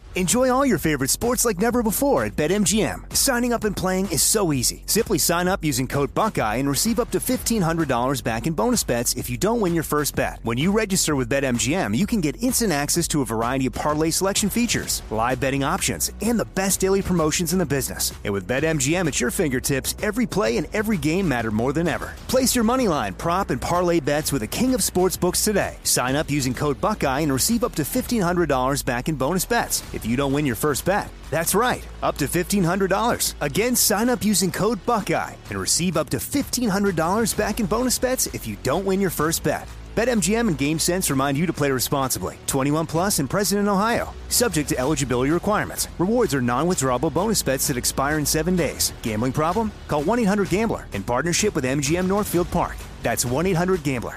Enjoy all your favorite sports like never before at BetMGM. Signing up and playing is so easy. Simply sign up using code Buckeye and receive up to $1,500 back in bonus bets if you don't win your first bet. When you register with BetMGM, you can get instant access to a variety of parlay selection features, live betting options, and the best daily promotions in the business. And with BetMGM at your fingertips, every play and every game matter more than ever. Place your moneyline, prop, and parlay bets with the king of sportsbooks today. Sign up using code Buckeye and receive up to $1,500 back in bonus bets if you don't win your first bet. That's right, up to $1,500. Again, sign up using code Buckeye and receive up to $1,500 back in bonus bets if you don't win your first bet. BetMGM and GameSense remind you to play responsibly. 21 plus and present in Ohio. Subject to eligibility requirements. Rewards are non-withdrawable bonus bets that expire in 7 days. Gambling problem? Call 1-800-GAMBLER in partnership with MGM Northfield Park. That's 1-800-GAMBLER.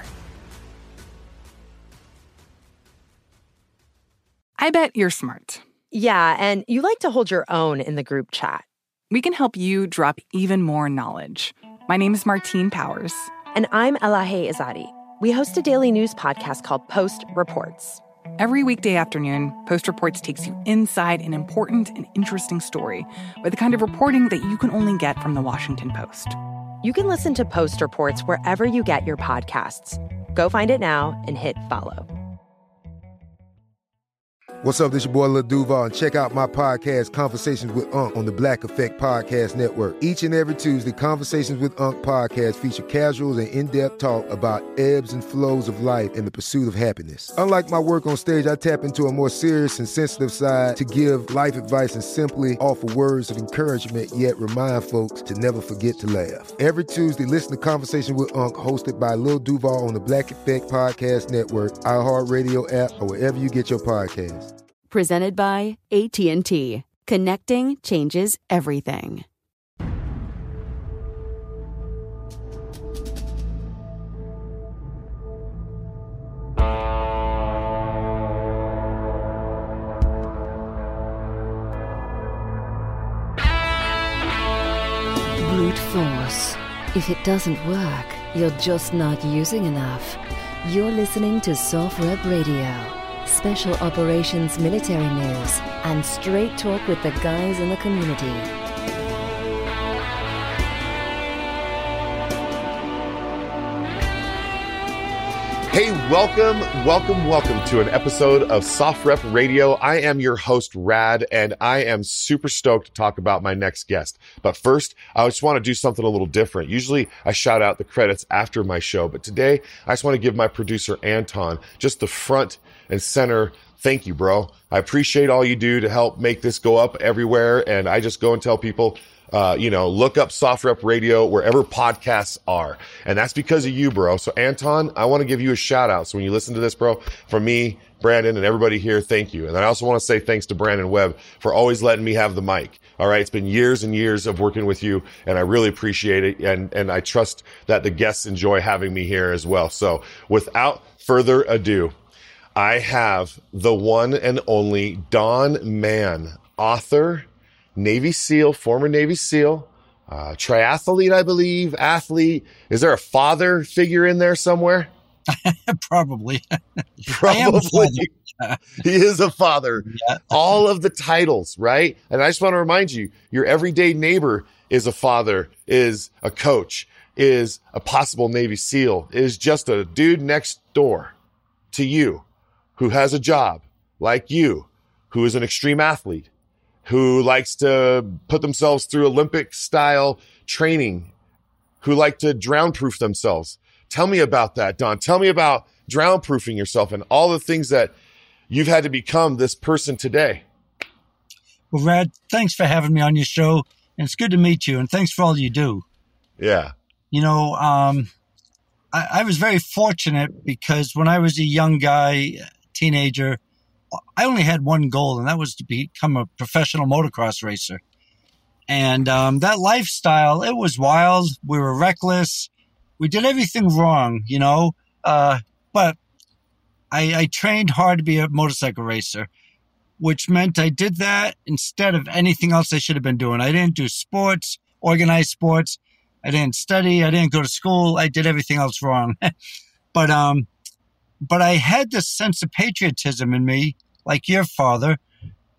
I bet you're smart. Yeah, and you like to hold your own in the group chat. We can help you drop even more knowledge. My name is Martine Powers. And I'm Elahe Izadi. We host a daily news podcast called Post Reports. Every weekday afternoon, Post Reports takes you inside an important and interesting story with the kind of reporting that you can only get from the Washington Post. You can listen to Post Reports wherever you get your podcasts. Go find it now and hit follow. What's up, this your boy Lil Duval, and check out my podcast, Conversations with Unc, on the Black Effect Podcast Network. Each and every Tuesday, Conversations with Unc podcast feature casual and in-depth talk about ebbs and flows of life and the pursuit of happiness. Unlike my work on stage, I tap into a more serious and sensitive side to give life advice and simply offer words of encouragement, yet remind folks to never forget to laugh. Every Tuesday, listen to Conversation with Unc, hosted by Lil Duval on the Black Effect Podcast Network, iHeartRadio app, or wherever you get your podcasts. Presented by AT&T. Connecting changes everything. Brute force. If it doesn't work, you're just not using enough. You're listening to Soft Rep Radio. Special operations military news and straight talk with the guys in the community. Hey, welcome to an episode of Soft Rep Radio. I am your host, Rad, and I am super stoked to talk about my next guest. But first, I just want to do something a little different. Usually, I shout out the credits after my show, but today, I just want to give my producer, Anton, just the front and center thank you, bro. I appreciate all you do to help make this go up everywhere, and I just go and tell people, look up Soft Rep Radio wherever podcasts are. And that's because of you, bro. So Anton, I want to give you a shout out. So when you listen to this, bro, from me, Brandon, and everybody here, thank you. And I also want to say thanks to Brandon Webb for always letting me have the mic. All right. It's been years and years of working with you, and I really appreciate it. And I trust that the guests enjoy having me here as well. So without further ado, I have the one and only Don Mann, author, Navy SEAL, former Navy SEAL, triathlete, I believe, athlete. Is there a father figure in there somewhere? Probably. Probably. He is a father. Yeah. All of the titles, right? And I just want to remind you, your everyday neighbor is a father, is a coach, is a possible Navy SEAL, is just a dude next door to you who has a job like you, who is an extreme athlete, who likes to put themselves through Olympic-style training, who like to drown-proof themselves. Tell me about that, Don. Tell me about drown-proofing yourself and all the things that you've had to become this person today. Well, Rad, thanks for having me on your show, and it's good to meet you, and thanks for all you do. Yeah. You know, I was very fortunate because when I was a young guy, teenager, I only had one goal, and that was to become a professional motocross racer. And that lifestyle, it was wild. We were reckless. We did everything wrong, you know. But I trained hard to be a motorcycle racer, which meant I did that instead of anything else I should have been doing. I didn't do sports, organized sports. I didn't study. I didn't go to school. I did everything else wrong. But I had this sense of patriotism in me, like your father,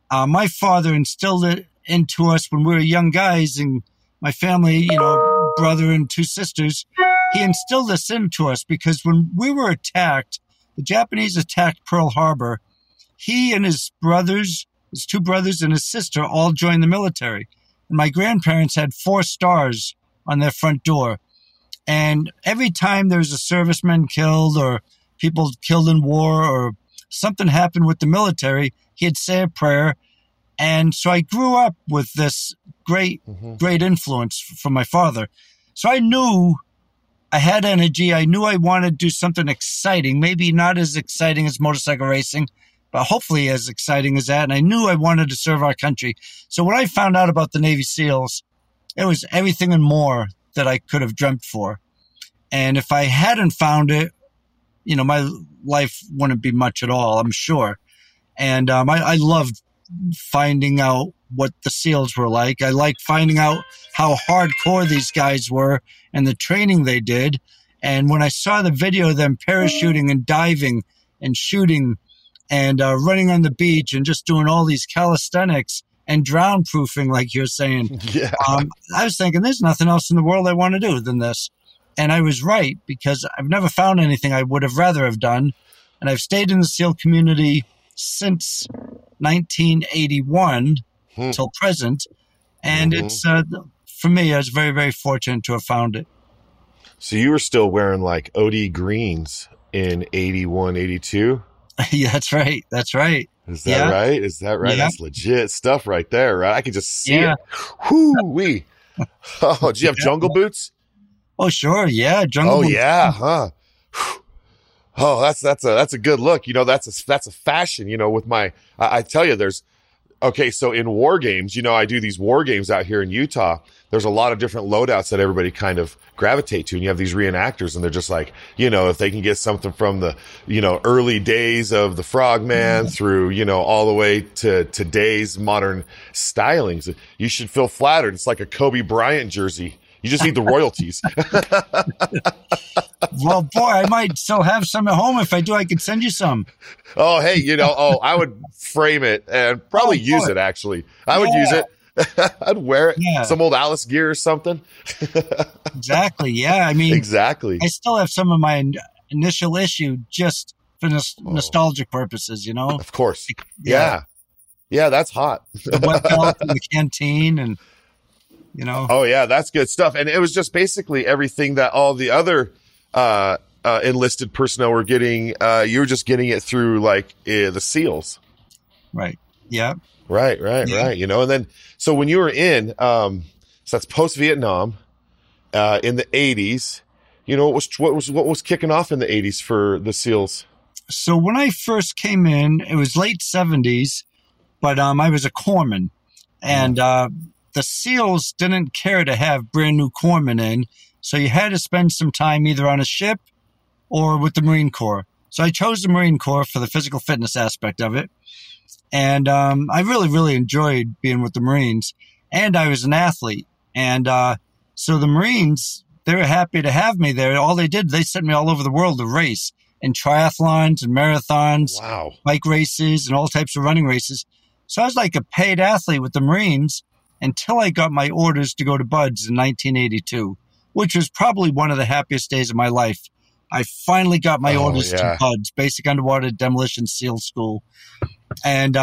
My father instilled it into us when we were young guys, and my family, brother and 2 sisters, he instilled this into us because when we were attacked, the Japanese attacked Pearl Harbor. He and his 2 brothers and his sister all joined the military. And my grandparents had 4 stars on their front door. And every time there was a serviceman killed or people killed in war or something happened with the military, he'd say a prayer. And so I grew up with this great influence from my father. So I knew I had energy. I knew I wanted to do something exciting, maybe not as exciting as motorcycle racing, but hopefully as exciting as that. And I knew I wanted to serve our country. So when I found out about the Navy SEALs, it was everything and more that I could have dreamt for. And if I hadn't found it, my life wouldn't be much at all, I'm sure. And I loved finding out what the SEALs were like. I liked finding out how hardcore these guys were and the training they did. And when I saw the video of them parachuting and diving and shooting and running on the beach and just doing all these calisthenics and drown proofing, like you're saying, I was thinking there's nothing else in the world I want to do than this. And I was right, because I've never found anything I would have rather have done. And I've stayed in the SEAL community since 1981 till present. And it's, for me, I was very, very fortunate to have found it. So you were still wearing like OD greens in 81, 82? Yeah, that's right. That's right. Is that right? Is that right? Yeah. That's legit stuff right there, right? I can just see it. Whoo-wee. Oh, do you have jungle boots? Oh, sure. Yeah. Jungle boots. Yeah. Huh. Oh, that's a good look. That's a fashion, with I tell you, so in war games, I do these war games out here in Utah. There's a lot of different loadouts that everybody kind of gravitate to. And you have these reenactors and they're just like, if they can get something from the, early days of the Frogman through, all the way to today's modern stylings, you should feel flattered. It's like a Kobe Bryant jersey. You just need the royalties. Well, boy, I might still have some at home. If I do, I could send you some. Oh, hey, I would frame it and probably use it, actually. I would use it. I'd wear it. Yeah. Some old Alice gear or something. Exactly. Yeah. I mean, exactly. I still have some of my initial issue just for nostalgic purposes, Of course. Yeah. Yeah, that's hot. The wet belt in the canteen and, Oh, yeah, that's good stuff. And it was just basically everything that all the other enlisted personnel were getting. You were just getting it through the SEALs. Right. Yeah. Right. And then, so when you were in, so that's post-Vietnam, in the 80s, what was kicking off in the 80s for the SEALs? So when I first came in, it was late 70s, but I was a corpsman, and the SEALs didn't care to have brand new corpsmen in, so you had to spend some time either on a ship or with the Marine Corps. So I chose the Marine Corps for the physical fitness aspect of it. And I really, really enjoyed being with the Marines. And I was an athlete. And so the Marines, they were happy to have me there. All they did, they sent me all over the world to race in triathlons and marathons, bike races, and all types of running races. So I was like a paid athlete with the Marines until I got my orders to go to BUD/S in 1982, which was probably one of the happiest days of my life. I finally got my orders to BUD/S, Basic Underwater Demolition SEAL School. And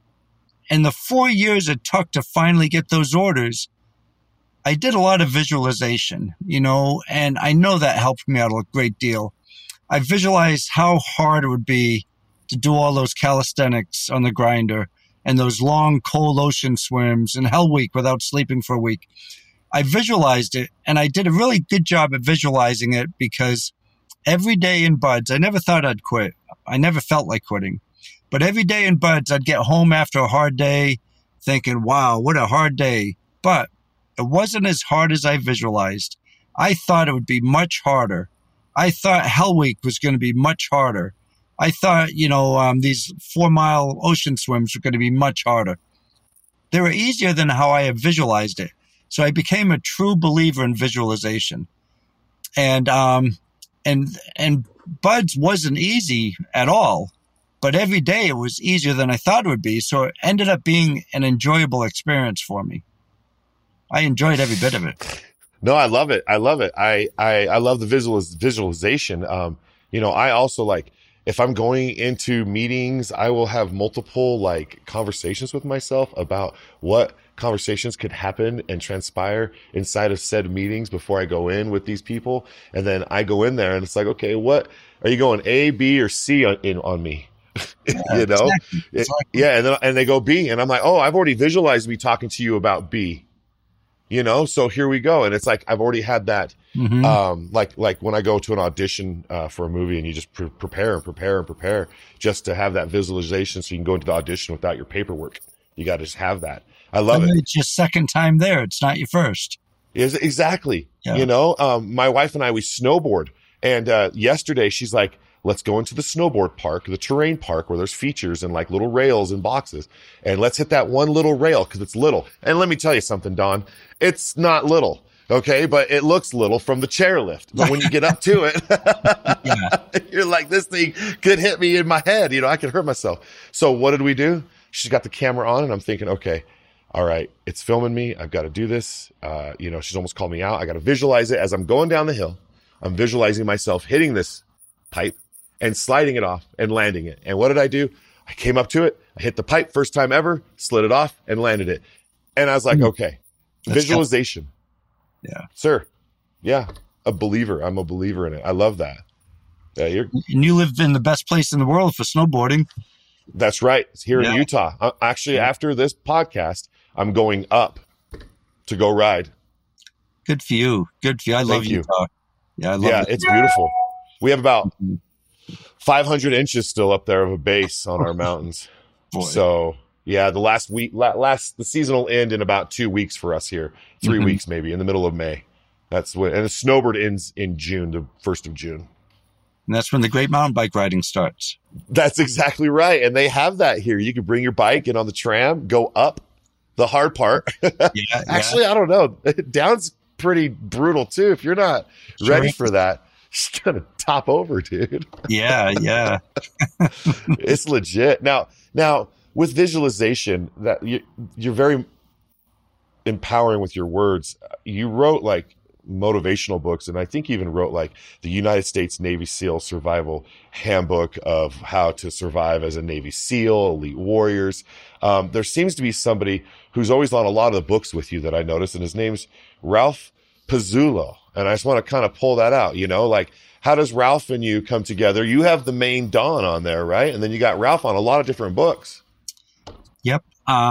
in the 4 years it took to finally get those orders, I did a lot of visualization, and I know that helped me out a great deal. I visualized how hard it would be to do all those calisthenics on the grinder and those long, cold ocean swims and Hell Week without sleeping for a week. I visualized it, and I did a really good job at visualizing it because every day in BUD/S, I never thought I'd quit. I never felt like quitting. But every day in BUD/S, I'd get home after a hard day thinking, wow, what a hard day. But it wasn't as hard as I visualized. I thought it would be much harder. I thought Hell Week was going to be much harder. I thought, these 4-mile ocean swims were going to be much harder. They were easier than how I had visualized it. So I became a true believer in visualization. And BUD/S wasn't easy at all. But every day it was easier than I thought it would be. So it ended up being an enjoyable experience for me. I enjoyed every bit of it. No, I love it. I love it. I love the visualization. I also like, if I'm going into meetings, I will have multiple like conversations with myself about what conversations could happen and transpire inside of said meetings before I go in with these people. And then I go in there and it's like, okay, what are you going A, B, or C on me? Exactly. Yeah. And they go B, and I'm like, oh, I've already visualized me talking to you about B. So here we go. And it's like, I've already had that, like when I go to an audition, for a movie, and you just prepare just to have that visualization. So you can go into the audition without your paperwork. You got to just have that. I love it. It's your second time there. It's not your first. Exactly. Yeah. My wife and I, we snowboard, and, yesterday she's like, let's go into the snowboard park, the terrain park, where there's features and like little rails and boxes. And let's hit that one little rail because it's little. And let me tell you something, Don, it's not little. Okay. But it looks little from the chairlift. But when you get up to it, you're like, this thing could hit me in my head. I could hurt myself. So what did we do? She's got the camera on, and I'm thinking, okay, all right, it's filming me. I've got to do this. She's almost called me out. I got to visualize it as I'm going down the hill. I'm visualizing myself hitting this pipe and sliding it off and landing it. And what did I do? I came up to it. I hit the pipe first time ever, slid it off, and landed it. And I was like, okay, visualization. Yeah. Sir. Yeah. A believer. I'm a believer in it. I love that. And you live in the best place in the world for snowboarding. That's right. It's here in Utah. Actually, after this podcast, I'm going up to go ride. Good for you. I love Utah. Yeah, I love it. It's beautiful. We have about 500 inches still up there of a base on our mountains. Boy. So yeah, the season will end in about 2 weeks for us here. 3 weeks, maybe, in the middle of May. That's when, and the snowbird ends in June, the 1st of June. And that's when the great mountain bike riding starts. That's exactly right. And they have that here. You can bring your bike, get on the tram, go up the hard part. Actually, I don't know. Down's pretty brutal too. If you're not ready for that, it's gonna top over, dude. Yeah. It's legit. Now with visualization, that you're very empowering with your words. You wrote like motivational books, and I think you even wrote like the United States Navy SEAL Survival Handbook of how to survive as a Navy SEAL, elite warriors. There seems to be somebody who's always on a lot of the books with you that I noticed, and his name's Ralph Pizzullo. And I just want to kind of pull that out, like how does Ralph and you come together? You have the main Don on there, right? And then you got Ralph on a lot of different books. Yep.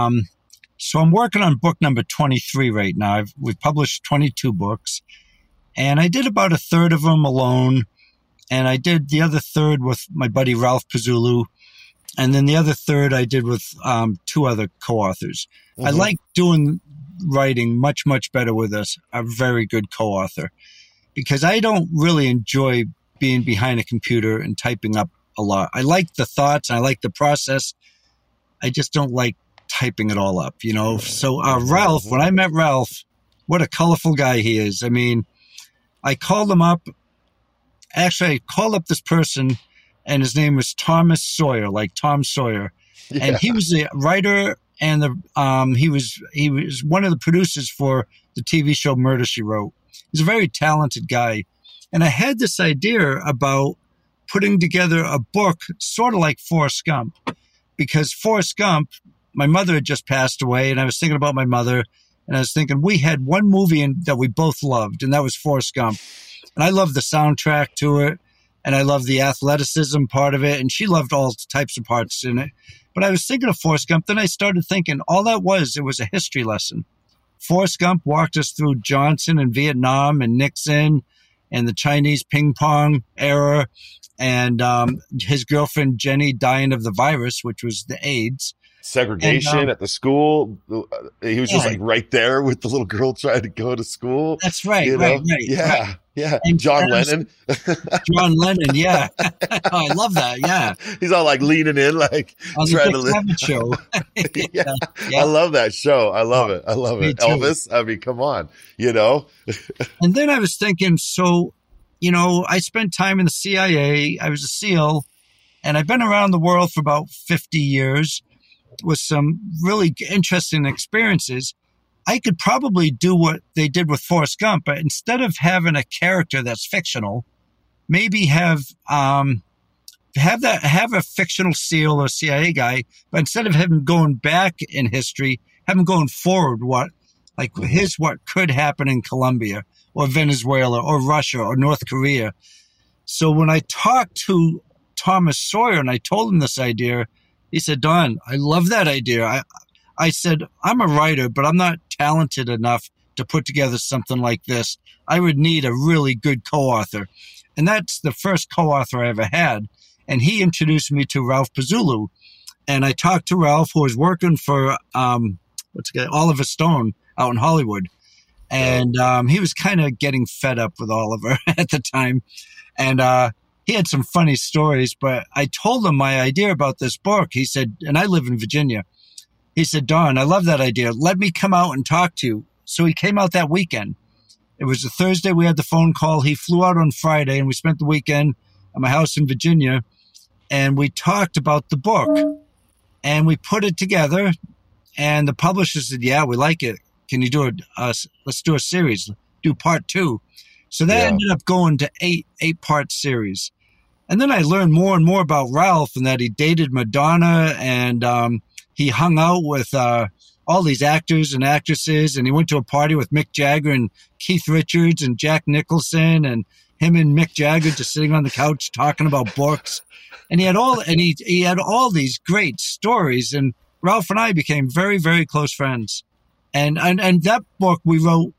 So I'm working on book number 23 right now. We've published 22 books, and I did about a third of them alone. And I did the other third with my buddy Ralph Pizzullo. And then the other third I did with 2 other co-authors. Mm-hmm. I like doing writing much, much better with a very good co-author, because I don't really enjoy being behind a computer and typing up a lot. I like the thoughts, and I like the process. I just don't like typing it all up, So Ralph, when I met Ralph, what a colorful guy he is. I mean, I called him up. Actually, I called up this person, and his name was Thomas Sawyer, like Tom Sawyer. Yeah. And he was a writer, and he was one of the producers for the TV show Murder, She Wrote. He's a very talented guy. And I had this idea about putting together a book sort of like Forrest Gump, because Forrest Gump, my mother had just passed away, and I was thinking about my mother, and I was thinking we had one movie that we both loved, and that was Forrest Gump. And I loved the soundtrack to it, and I loved the athleticism part of it, and she loved all types of parts in it. But I was thinking of Forrest Gump, then I started thinking all that was, it was a history lesson. Forrest Gump walked us through Johnson and Vietnam and Nixon and the Chinese ping pong era, and his girlfriend Jenny dying of the virus, which was the AIDS. Segregation at the school. He was just like right there with the little girl trying to go to school. That's right, right. Yeah. And John Lennon. John Lennon, yeah. I love that, yeah. He's all like leaning in, like on trying the to live. Show. Yeah. I love that show. I love it. Elvis, I mean, come on, And then I was thinking, so, I spent time in the CIA. I was a SEAL. And I've been around the world for about 50 years with some really interesting experiences. I could probably do what they did with Forrest Gump, but instead of having a character that's fictional, maybe have a fictional SEAL or CIA guy, but instead of him going back in history, have him going forward. What could happen in Colombia or Venezuela or Russia or North Korea. So when I talked to Thomas Sawyer and I told him this idea, he said, Don, I love that idea. I said, I'm a writer, but I'm not talented enough to put together something like this. I would need a really good co-author. And that's the first co-author I ever had. And he introduced me to Ralph Pazzullo. And I talked to Ralph, who was working for Oliver Stone out in Hollywood. And he was kind of getting fed up with Oliver at the time. And he had some funny stories, but I told him my idea about this book. He said, and I live in Virginia. He said, Don, I love that idea. Let me come out and talk to you. So he came out that weekend. It was a Thursday. We had the phone call. He flew out on Friday, and we spent the weekend at my house in Virginia. And we talked about the book. And we put it together. And the publisher said, yeah, we like it. Can you do it? Let's do a series. Do part 2. So that ended up going to eight-part series. And then I learned more and more about Ralph and that he dated Madonna and he hung out with all these actors and actresses, and he went to a party with Mick Jagger and Keith Richards and Jack Nicholson, and him and Mick Jagger just sitting on the couch talking about books. And he had all these great stories, and Ralph and I became very, very close friends. And that book we wrote,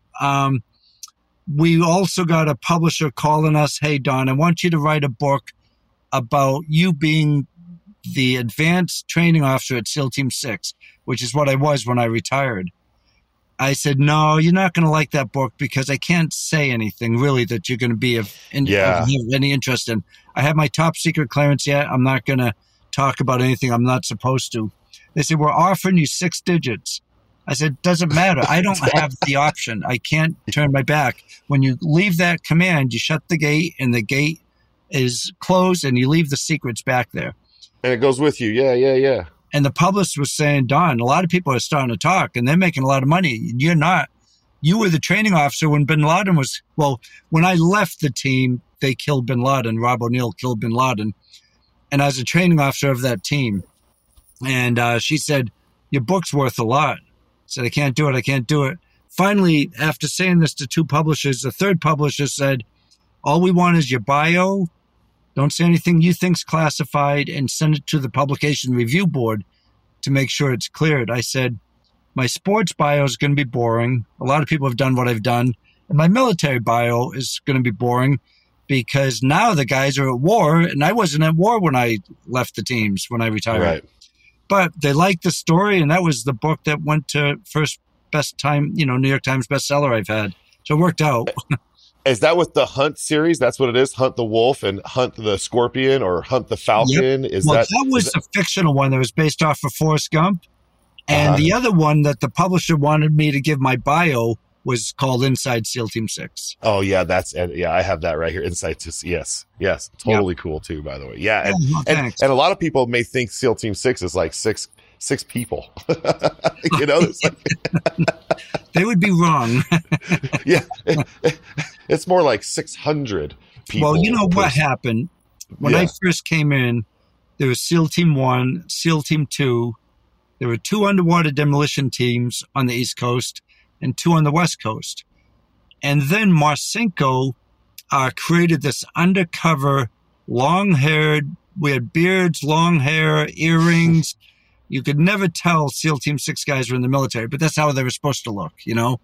we also got a publisher calling us, hey, Don, I want you to write a book about you being the advanced training officer at SEAL Team 6, which is what I was when I retired. I said, no, you're not going to like that book because I can't say anything really that you're going to be of any interest in. I have my top secret clearance yet. I'm not going to talk about anything I'm not supposed to. They said, we're offering you 6 digits. I said, doesn't matter. I don't have the option. I can't turn my back. When you leave that command, you shut the gate and the gate is closed and you leave the secrets back there. And it goes with you. Yeah. And the publisher was saying, Don, a lot of people are starting to talk and they're making a lot of money. You're not. You were the training officer when bin Laden was, when I left the team, they killed bin Laden. Rob O'Neill killed bin Laden. And I was a training officer of that team. And she said, your book's worth a lot. I said, I can't do it. Finally, after saying this to 2 publishers, the 3rd publisher said, all we want is your bio. Don't say anything you think's classified and send it to the publication review board to make sure it's cleared. I said, my sports bio is going to be boring. A lot of people have done what I've done. And my military bio is going to be boring because now the guys are at war and I wasn't at war when I left the teams, when I retired. Right. But they liked the story, and that was the book that went to first best time, New York Times bestseller I've had. So it worked out. Is that with the Hunt series? That's what it is? Hunt the Wolf and Hunt the Scorpion or Hunt the Falcon? Yep. That was a fictional one that was based off of Forrest Gump. And the other one that the publisher wanted me to give my bio was called Inside SEAL Team 6. Oh, yeah. I have that right here. Inside. Yes. Totally cool, too, by the way. Yeah. And a lot of people may think SEAL Team 6 is like six people. It's like they would be wrong. Yeah. It's more like 600 people. Well, what happened? When I first came in, there was SEAL Team 1, SEAL Team 2. There were 2 underwater demolition teams on the East Coast and 2 on the West Coast. And then Marcinko created this undercover, long-haired, we had beards, long hair, earrings. You could never tell SEAL Team 6 guys were in the military, but that's how they were supposed to look,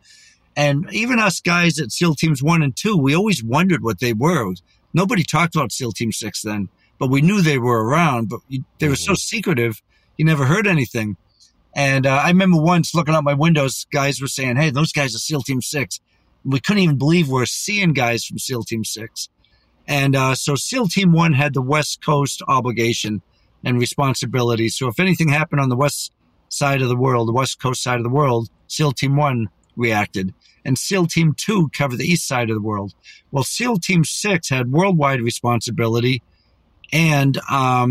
And even us guys at SEAL Teams 1 and 2, we always wondered what they were. Nobody talked about SEAL Team 6 then, but we knew they were around, but they were so secretive, you never heard anything. And I remember once looking out my windows, guys were saying, hey, those guys are SEAL Team 6. We couldn't even believe we're seeing guys from SEAL Team 6. And so SEAL Team 1 had the West Coast obligation and responsibility. So if anything happened on the West side of the world, the West Coast side of the world, SEAL Team 1 reacted. And SEAL Team 2 covered the East side of the world. Well, SEAL Team 6 had worldwide responsibility and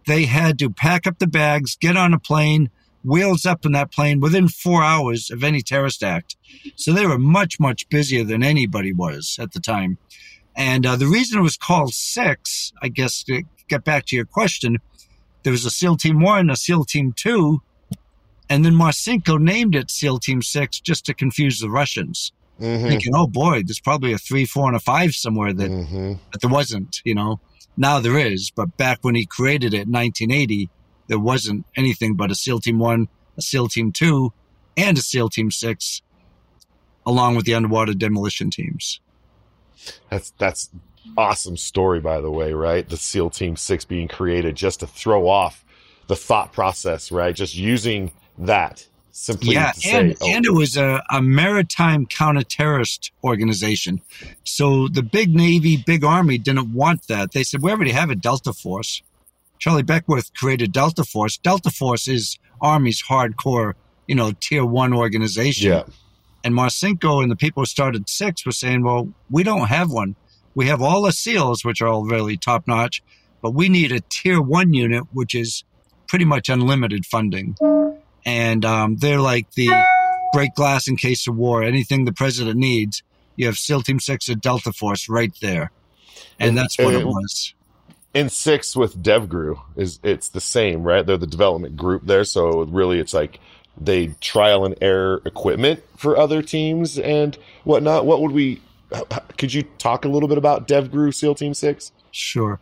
they had to pack up the bags, get on a plane, wheels up in that plane within 4 hours of any terrorist act. So they were much, much busier than anybody was at the time. And the reason it was called 6, I guess, to get back to your question, there was a SEAL Team 1 and a SEAL Team 2, and then Marcinko named it SEAL Team 6 just to confuse the Russians. Thinking, oh boy, there's probably a 3, 4, and a 5 somewhere that, but there wasn't, you know. Now there is, but back when he created it in 1980, there wasn't anything but a SEAL Team 1, a SEAL Team 2, and a SEAL Team 6, along with the underwater demolition teams. That's awesome story, by the way, right? The SEAL Team 6 being created just to throw off the thought process, right? Just using that simply to say, and it was a maritime counter-terrorist organization. So the big Navy, big Army didn't want that. They said, we already have a Delta Force. Charlie Beckwith created Delta Force. Delta Force is Army's hardcore, you know, tier 1 organization. Yeah. And Marcinko and the people who started 6 were saying, well, we don't have one. We have all the SEALs, which are all really top-notch, but we need a tier 1 unit, which is pretty much unlimited funding. And they're like the break glass in case of war. Anything the president needs, you have SEAL Team 6 or Delta Force right there. And that's what it was. In 6 with DevGru, it's the same, right? They're the development group there. So really it's like they trial and error equipment for other teams and whatnot. Could you talk a little bit about DevGru SEAL Team 6? Sure.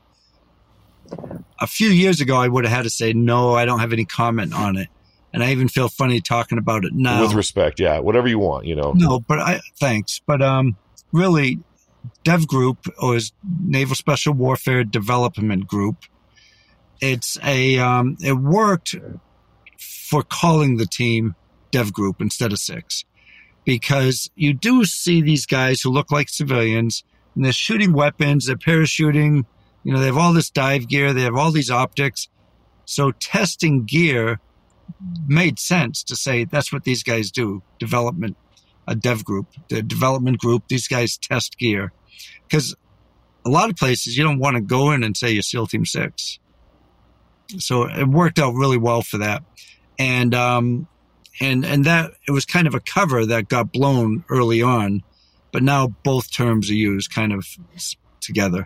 A few years ago, I would have had to say, no, I don't have any comment on it. And I even feel funny talking about it now. With respect, yeah. Whatever you want, you know. No, but thanks. But really, Dev Group, or Naval Special Warfare Development Group, it's it worked for calling the team Dev Group instead of 6. Because you do see these guys who look like civilians, and they're shooting weapons, they're parachuting, you know, they have all this dive gear, they have all these optics. So testing gear made sense to say that's what these guys do. Development, a dev group, the development group, these guys test gear. Because a lot of places you don't want to go in and say you're SEAL Team 6. So it worked out really well for that. And that it was kind of a cover that got blown early on, but now both terms are used kind of together.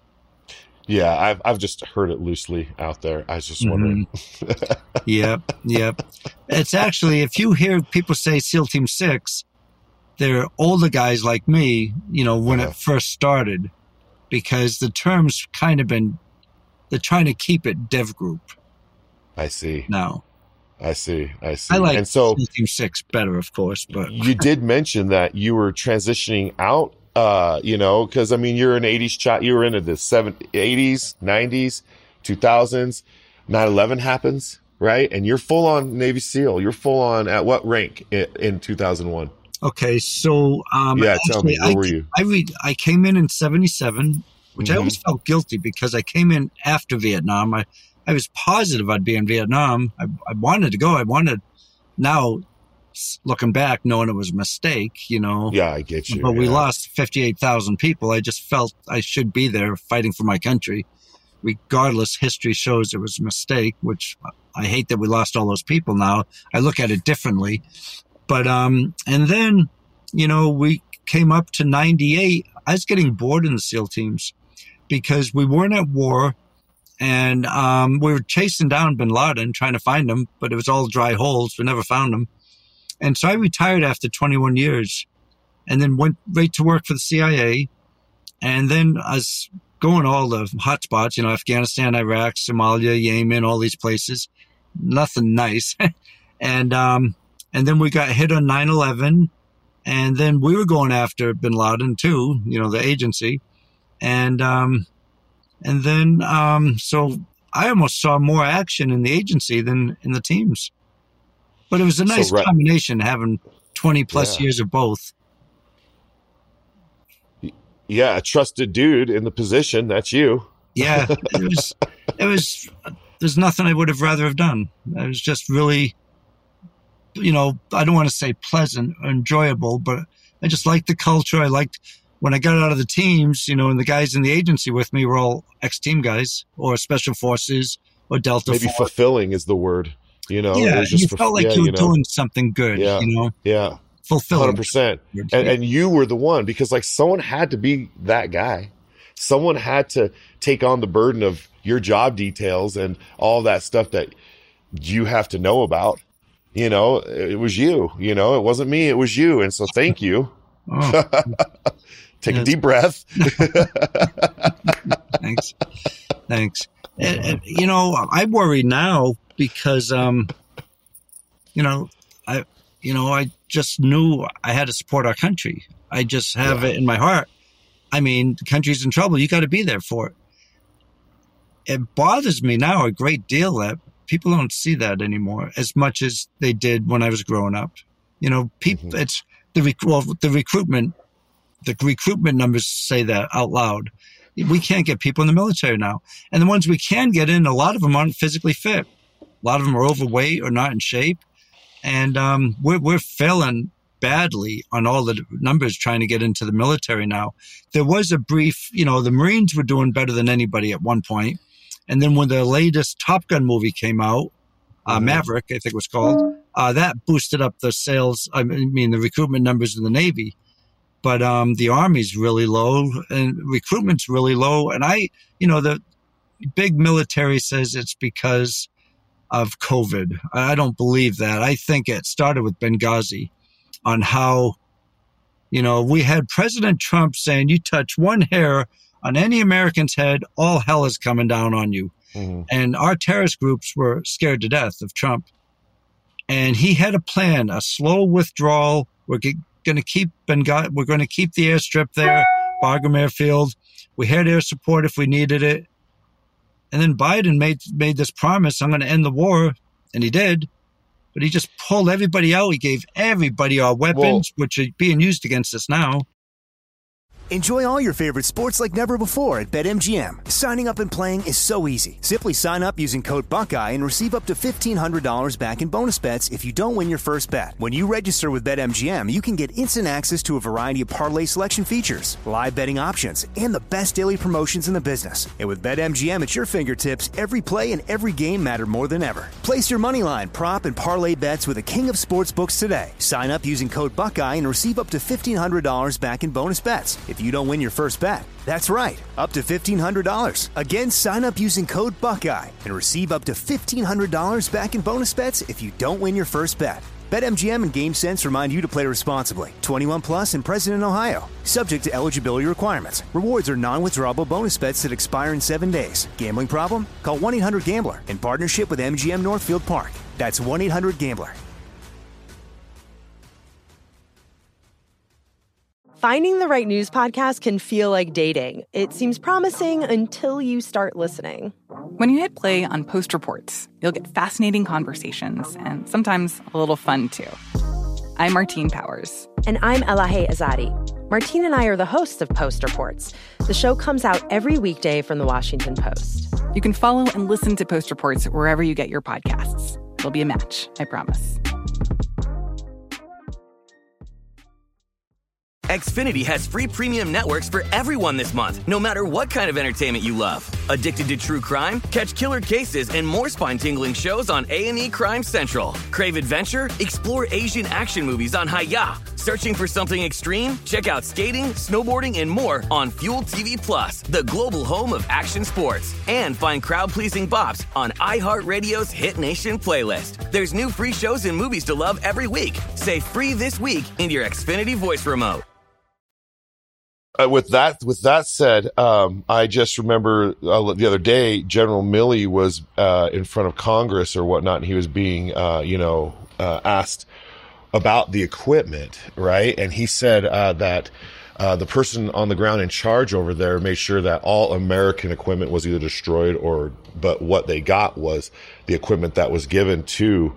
Yeah, I've just heard it loosely out there. I was just wondering. Yep. It's actually, if you hear people say SEAL Team 6, they're older guys like me, you know, when it first started, because the term's kind of they're trying to keep it Dev Group. I see. Now. I see. I like SEAL Team 6 better, of course, but you did mention that you were transitioning out. You know, because I mean, you're an 80s child, you were into the 80s, 90s, 2000s, 9/11 happens, right? And you're full on Navy SEAL. You're full on at what rank in 2001? Okay, so tell me, where were you? I came in 77, which I always felt guilty because I came in after Vietnam. I was positive I'd be in Vietnam. I wanted to go. Now, looking back, knowing it was a mistake, you know. Yeah, I get you. But we lost 58,000 people. I just felt I should be there fighting for my country. Regardless, history shows it was a mistake, which I hate that we lost all those people now. I look at it differently. But, and then, you know, we came up to 98. I was getting bored in the SEAL teams because we weren't at war. And we were chasing down bin Laden, trying to find him, but it was all dry holes. We never found him. And so I retired after 21 years and then went right to work for the CIA. And then I was going all the hot spots, you know, Afghanistan, Iraq, Somalia, Yemen, all these places. Nothing nice. And then we got hit on 9/11. And then we were going after bin Laden too, you know, the agency. And then so I almost saw more action in the agency than in the teams. But it was a nice combination having 20 plus years of both. Yeah, a trusted dude in the position. That's you. Yeah, it was, there's nothing I would have rather have done. It was just really, you know, I don't want to say pleasant or enjoyable, but I just liked the culture. I liked when I got out of the teams, you know, and the guys in the agency with me were all ex-team guys or special forces or Delta Maybe Force. fulfilling is the word, you know? Yeah, It was just you felt like you were doing something good, Yeah. you know? Yeah. Fulfilling. 100%. And you were the one, because like someone had to be that guy. Someone had to take on the burden of your job details and all that stuff that you have to know about. You know, it was you, you know, it wasn't me, it was you. And so thank you. Oh. Take a deep breath. Thanks. And, you know, I worry now because, you know, I just knew I had to support our country. I just have it in my heart. I mean, the country's in trouble. You got to be there for it. It bothers me now a great deal that people don't see that anymore as much as they did when I was growing up. You know, people, it's the recruitment numbers say that out loud. We can't get people in the military now. And the ones we can get in, a lot of them aren't physically fit. A lot of them are overweight or not in shape. And we're failing badly on all the numbers trying to get into the military now. There was a brief, you know, the Marines were doing better than anybody at one point. And then when the latest Top Gun movie came out, Maverick, I think it was called, that boosted up the sales, I mean, the recruitment numbers in the Navy. But the Army's really low and recruitment's really low. And the big military says it's because of COVID. I don't believe that. I think it started with Benghazi on how, you know, we had President Trump saying, you touch one hair on any American's head, all hell is coming down on you. And our terrorist groups were scared to death of Trump. And he had a plan, a slow withdrawal. We're going to keep the airstrip there, Bagram Airfield. We had air support if we needed it. And then Biden made this promise, I'm going to end the war. And he did. But he just pulled everybody out. He gave everybody our weapons, which are being used against us now. Enjoy all your favorite sports like never before at BetMGM. Signing up and playing is so easy. Simply sign up using code Buckeye and receive up to $1,500 back in bonus bets if you don't win your first bet. When you register with BetMGM, you can get instant access to a variety of parlay selection features, live betting options, and the best daily promotions in the business. And with BetMGM at your fingertips, every play and every game matter more than ever. Place your moneyline, prop, and parlay bets with the king of sportsbooks today. Sign up using code Buckeye and receive up to $1,500 back in bonus bets if you don't win your first bet. That's right, up to $1,500. Again, sign up using code Buckeye and receive up to $1,500 back in bonus bets if you don't win your first bet. BetMGM and GameSense remind you to play responsibly. 21 plus and present in Ohio. Subject to eligibility requirements. Rewards are non-withdrawable bonus bets that expire in 7 days. Gambling problem? Call 1-800-GAMBLER in partnership with MGM Northfield Park. That's 1-800-GAMBLER. Finding the right news podcast can feel like dating. It seems promising until you start listening. When you hit play on Post Reports, you'll get fascinating conversations and sometimes a little fun, too. I'm Martine Powers. And I'm Elahe Azadi. Martine and I are the hosts of Post Reports. The show comes out every weekday from The Washington Post. You can follow and listen to Post Reports wherever you get your podcasts. It'll be a match, I promise. Xfinity has free premium networks for everyone this month, no matter what kind of entertainment you love. Addicted to true crime? Catch killer cases and more spine-tingling shows on A&E Crime Central. Crave adventure? Explore Asian action movies on Hi-Ya. Searching for something extreme? Check out skating, snowboarding, and more on Fuel TV Plus, the global home of action sports. And find crowd-pleasing bops on iHeartRadio's Hit Nation playlist. There's new free shows and movies to love every week. Say free this week in your Xfinity voice remote. With that said, I just remember the other day, General Milley was in front of Congress or whatnot, and he was being, asked about the equipment, right? And he said that the person on the ground in charge over there made sure that all American equipment was either destroyed but what they got was the equipment that was given to,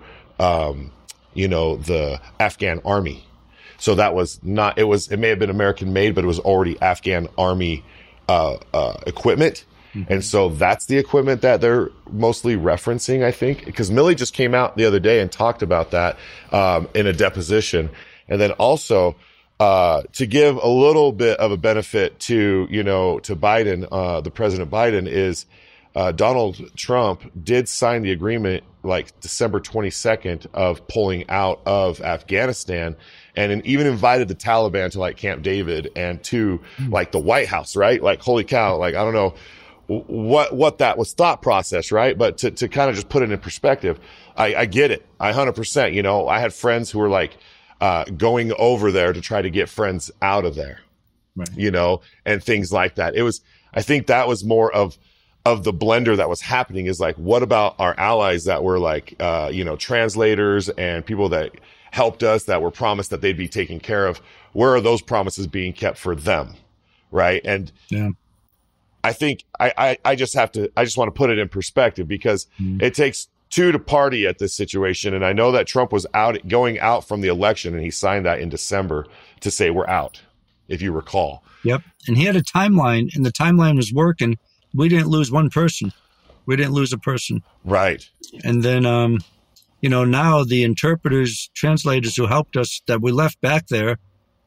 the Afghan army. So that was not, it may have been American made, but it was already Afghan army, equipment. Mm-hmm. And so that's the equipment that they're mostly referencing, I think, because Milley just came out the other day and talked about that, in a deposition. And then also, to give a little bit of a benefit to Biden, the President Biden is, Donald Trump did sign the agreement like December 22nd of pulling out of Afghanistan, and even invited the Taliban to like Camp David and to like the White House, right? Like, holy cow, like, I don't know what that was thought process, right? But to kind of just put it in perspective, I get it. 100%, you know, I had friends who were like, going over there to try to get friends out of there, right, you know, and things like that. I think that was more of the blender that was happening, is like, what about our allies that were like, you know, translators and people that helped us, that were promised that they'd be taken care of? Where are those promises being kept for them? Right. And yeah, I think I just want to put it in perspective, because it takes two to party at this situation. And I know that Trump was going out from the election, and he signed that in December to say we're out, if you recall. Yep. And he had a timeline, and the timeline was working. We didn't lose one person. We didn't lose a person. Right. And then, you know, now the interpreters, translators who helped us that we left back there,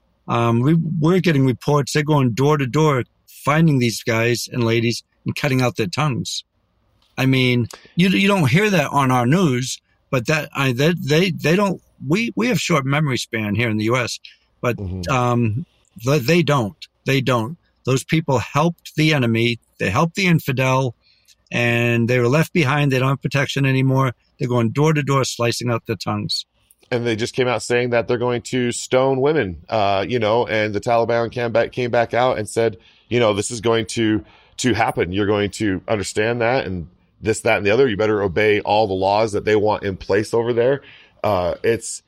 we're getting reports. They're going door to door, finding these guys and ladies and cutting out their tongues. I mean, you don't hear that on our news, but they don't. We have short memory span here in the U.S., but they don't. They don't. Those people helped the enemy. They helped the infidel, and they were left behind. They don't have protection anymore. They're going door to door, slicing out their tongues. And they just came out saying that they're going to stone women, you know, and the Taliban came back out and said, you know, this is going to happen. You're going to understand that, and this, that, and the other. You better obey all the laws that they want in place over there. It's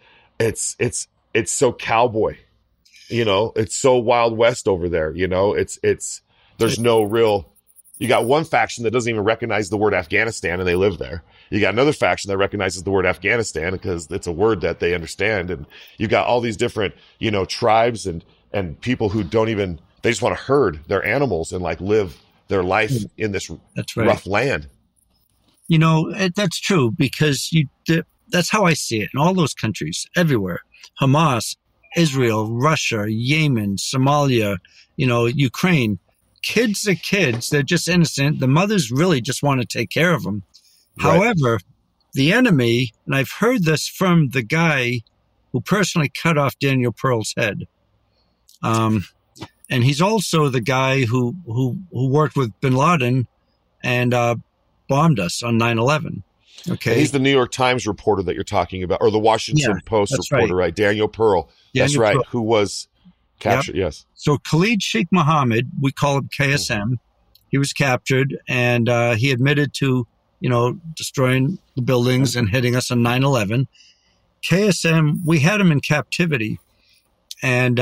so cowboy, you know, it's so Wild West over there. You know, there's no real, you got one faction that doesn't even recognize the word Afghanistan, and they live there. You got another faction that recognizes the word Afghanistan because it's a word that they understand. And you got all these different, you know, tribes and people who they just want to herd their animals and like live their life in this rough land. You know, that's true, because that's how I see it in all those countries, everywhere. Hamas, Israel, Russia, Yemen, Somalia, you know, Ukraine. Kids are kids. They're just innocent. The mothers really just want to take care of them. Right. However, the enemy, and I've heard this from the guy who personally cut off Daniel Pearl's head. And he's also the guy who worked with bin Laden and bombed us on 9/11. Okay. He's the New York Times reporter that you're talking about, or the Washington Post reporter, right? Daniel Pearl. That's right. Pearl. Who was captured. Yep. Yes. So Khalid Sheikh Mohammed, we call him KSM. He was captured, and he admitted to, you know, destroying the buildings and hitting us on 9/11. KSM, we had him in captivity, and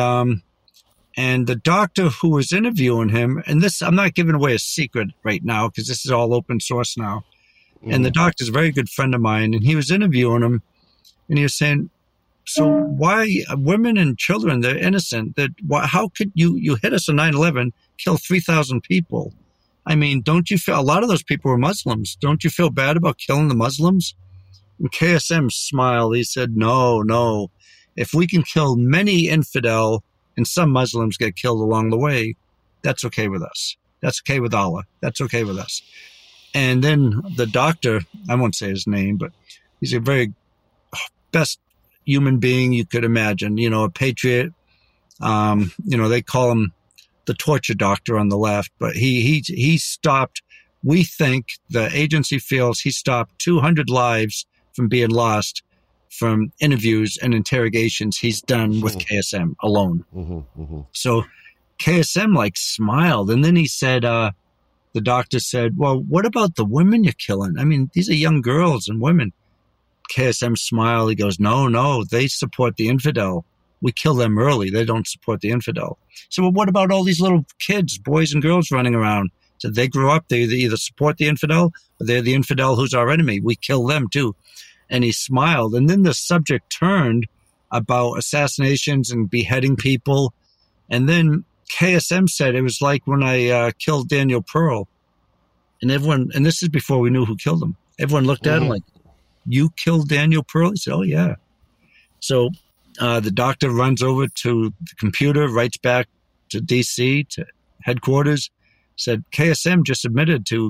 the doctor who was interviewing him, and this, I'm not giving away a secret right now because this is all open source now. And the doctor's a very good friend of mine, and he was interviewing him, and he was saying, so why women and children, they're innocent, how could you hit us on 9/11, kill 3,000 people? I mean, don't you feel, a lot of those people were Muslims. Don't you feel bad about killing the Muslims? And KSM smiled. He said, no. If we can kill many infidel and some Muslims get killed along the way, that's okay with us. That's okay with Allah. That's okay with us. And then the doctor, I won't say his name, but he's a very best human being you could imagine, you know, a patriot. You know, they call him the torture doctor on the left, but he stopped, we think, the agency feels he stopped 200 lives from being lost from interviews and interrogations he's done with KSM alone. So KSM like smiled, and then he said, the doctor said, well, what about the women you're killing? I mean, these are young girls and women. KSM smiled. He goes, no, they support the infidel. We kill them early. They don't support the infidel. So well, what about all these little kids, boys and girls running around? So they grow up, they either support the infidel or they're the infidel who's our enemy. We kill them too. And he smiled. And then the subject turned about assassinations and beheading people. And then KSM said it was like when I killed Daniel Pearl. And everyone, and this is before we knew who killed him. Everyone looked at him like, you killed Daniel Pearl? He said, oh, yeah. So the doctor runs over to the computer, writes back to D.C., to headquarters, said, KSM just admitted to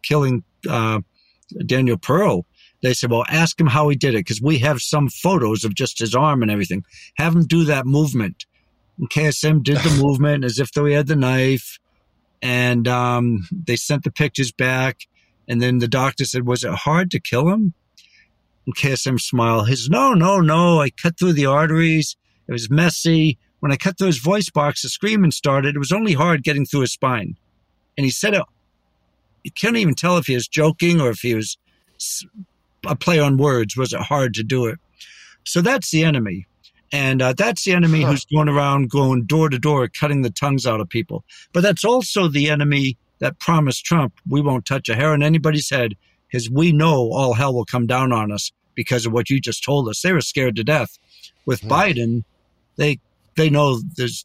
killing Daniel Pearl, they said, well, ask him how he did it, because we have some photos of just his arm and everything. Have him do that movement. And KSM did the movement as if though he had the knife. And they sent the pictures back. And then the doctor said, was it hard to kill him? And KSM smiled. He says, no. I cut through the arteries. It was messy. When I cut through his voice box, the screaming started. It was only hard getting through his spine. And he said, you couldn't even tell if he was joking or if he was a play on words. Was it hard to do it? So that's the enemy. And that's the enemy who's going around going door to door, cutting the tongues out of people. But that's also the enemy that promised Trump, we won't touch a hair on anybody's head, because we know all hell will come down on us because of what you just told us. They were scared to death. With Biden, they know there's,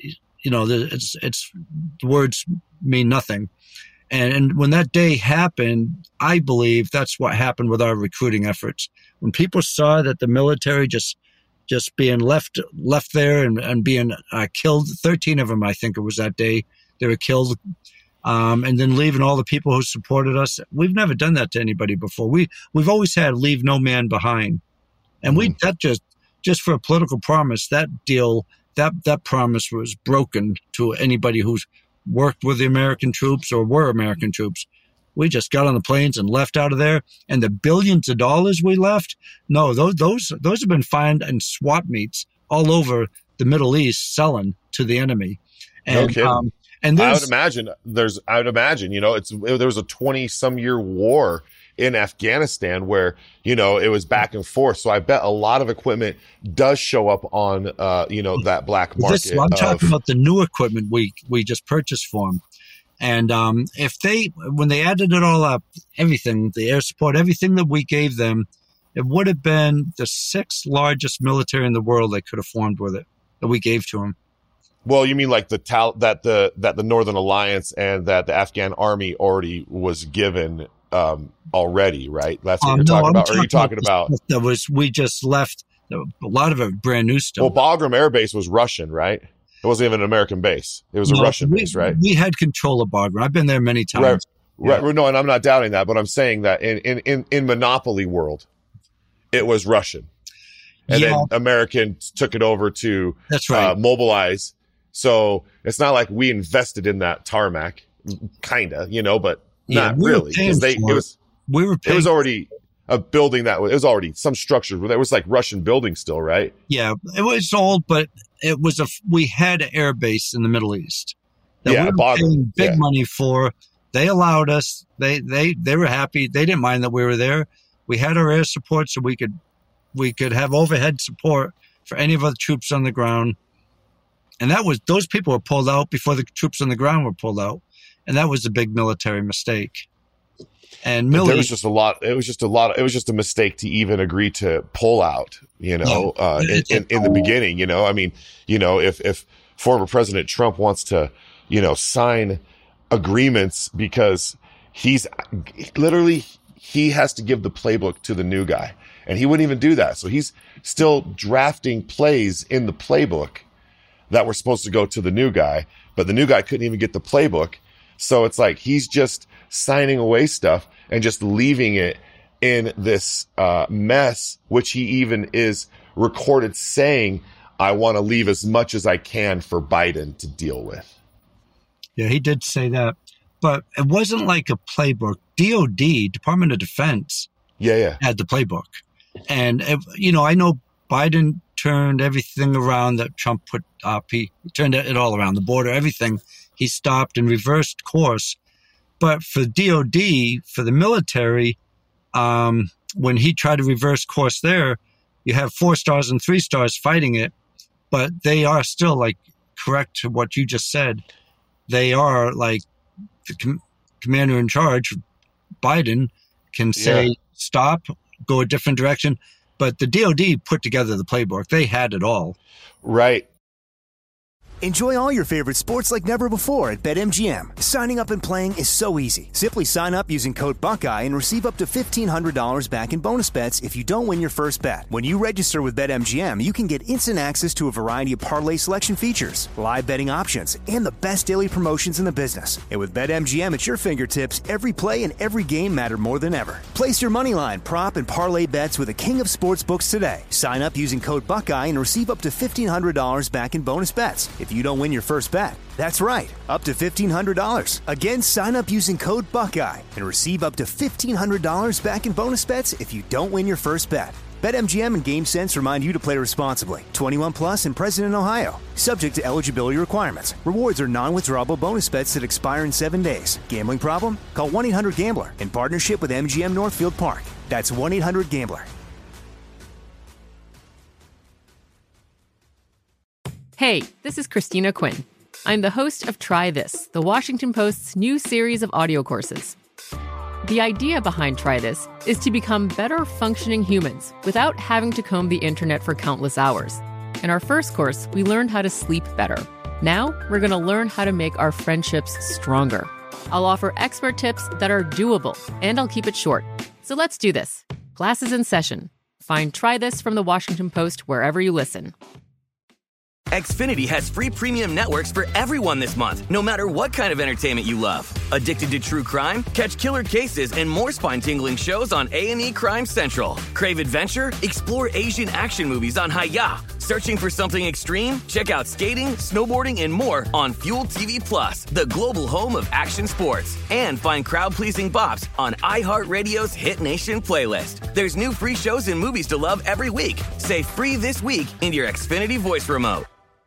it's the words mean nothing. And when that day happened, I believe that's what happened with our recruiting efforts. When people saw that the military just being left there and being killed, 13 of them, I think it was that day, they were killed. And then leaving all the people who supported us. We've never done that to anybody before. We've always had leave no man behind. And that just for a political promise, that deal, that promise was broken to anybody who's worked with the American troops or were American troops. We just got on the planes and left out of there. And the billions of dollars we left, no, those have been found in swap meets all over the Middle East selling to the enemy. And, no kidding. And I would imagine, there was a 20-some year war in Afghanistan where, it was back and forth. So I bet a lot of equipment does show up on, that black market. I'm talking about the new equipment we just purchased for them. And when they added it all up, everything, the air support, everything that we gave them, it would have been the 6th largest military in the world they could have formed with it that we gave to them. Well, you mean like that the Northern Alliance and that the Afghan army already was given already, right? That's what you're talking about. Or are you talking about we just left a lot of it brand new stuff? Well, Bagram Air Base was Russian, right? It wasn't even an American base. It was a Russian base, right? We had control of Bagram. I've been there many times. Right. No, and I'm not doubting that, but I'm saying that in Monopoly world, it was Russian. And then Americans took it over to mobilize. So it's not like we invested in that tarmac, kind of, but not really, because it was already a building it was already some structure. There was like Russian building still, right? Yeah, it was old, but it was we had an air base in the Middle East that we were paying big money for. They allowed us. They were happy. They didn't mind that we were there. We had our air support, so we could have overhead support for any of our troops on the ground. And those people were pulled out before the troops on the ground were pulled out. And that was a big military mistake. And there was just a lot. It was just a mistake to even agree to pull out, in the beginning, I mean, if former President Trump wants to, sign agreements because he has to give the playbook to the new guy, and he wouldn't even do that. So he's still drafting plays in the playbook that were supposed to go to the new guy, but the new guy couldn't even get the playbook. So it's like he's just signing away stuff and just leaving it in this mess, which he even is recorded saying, I want to leave as much as I can for Biden to deal with. Yeah, he did say that. But it wasn't like a playbook. DOD, Department of Defense, had the playbook. And, I know Biden turned everything around that Trump put up. He turned it all around, the border, everything. He stopped and reversed course. But for DOD, for the military, when he tried to reverse course there, you have 4 stars and 3 stars fighting it, but they are still correct to what you just said. They are the commander in charge, Biden, can say, stop, go a different direction. But the DOD put together the playbook. They had it all. Right. Enjoy all your favorite sports like never before at BetMGM. Signing up and playing is so easy. Simply sign up using code Buckeye and receive up to $1,500 back in bonus bets if you don't win your first bet. When you register with BetMGM, you can get instant access to a variety of parlay selection features, live betting options, and the best daily promotions in the business. And with BetMGM at your fingertips, every play and every game matter more than ever. Place your moneyline, prop, and parlay bets with the king of sportsbooks today. Sign up using code Buckeye and receive up to $1,500 back in bonus bets if you don't win your first bet. That's right, up to $1,500. Again, sign up using code Buckeye and receive up to $1,500 back in bonus bets if you don't win your first bet. BetMGM and GameSense remind you to play responsibly. 21 plus and present in Ohio. Subject to eligibility requirements. Rewards are non-withdrawable bonus bets that expire in 7 days. Gambling problem? Call 1-800-GAMBLER in partnership with MGM Northfield Park. That's 1-800-GAMBLER. Hey, this is Christina Quinn. I'm the host of Try This, the Washington Post's new series of audio courses. The idea behind Try This is to become better functioning humans without having to comb the internet for countless hours. In our first course, we learned how to sleep better. Now, we're going to learn how to make our friendships stronger. I'll offer expert tips that are doable, and I'll keep it short. So let's do this. Class is in session. Find Try This from the Washington Post wherever you listen. Xfinity has free premium networks for everyone this month, no matter what kind of entertainment you love. Addicted to true crime? Catch killer cases and more spine-tingling shows on A&E Crime Central. Crave adventure? Explore Asian action movies on Hi-YAH. Searching for something extreme? Check out skating, snowboarding, and more on Fuel TV Plus, the global home of action sports. And find crowd-pleasing bops on iHeartRadio's Hit Nation playlist. There's new free shows and movies to love every week. Say free this week in your Xfinity voice remote.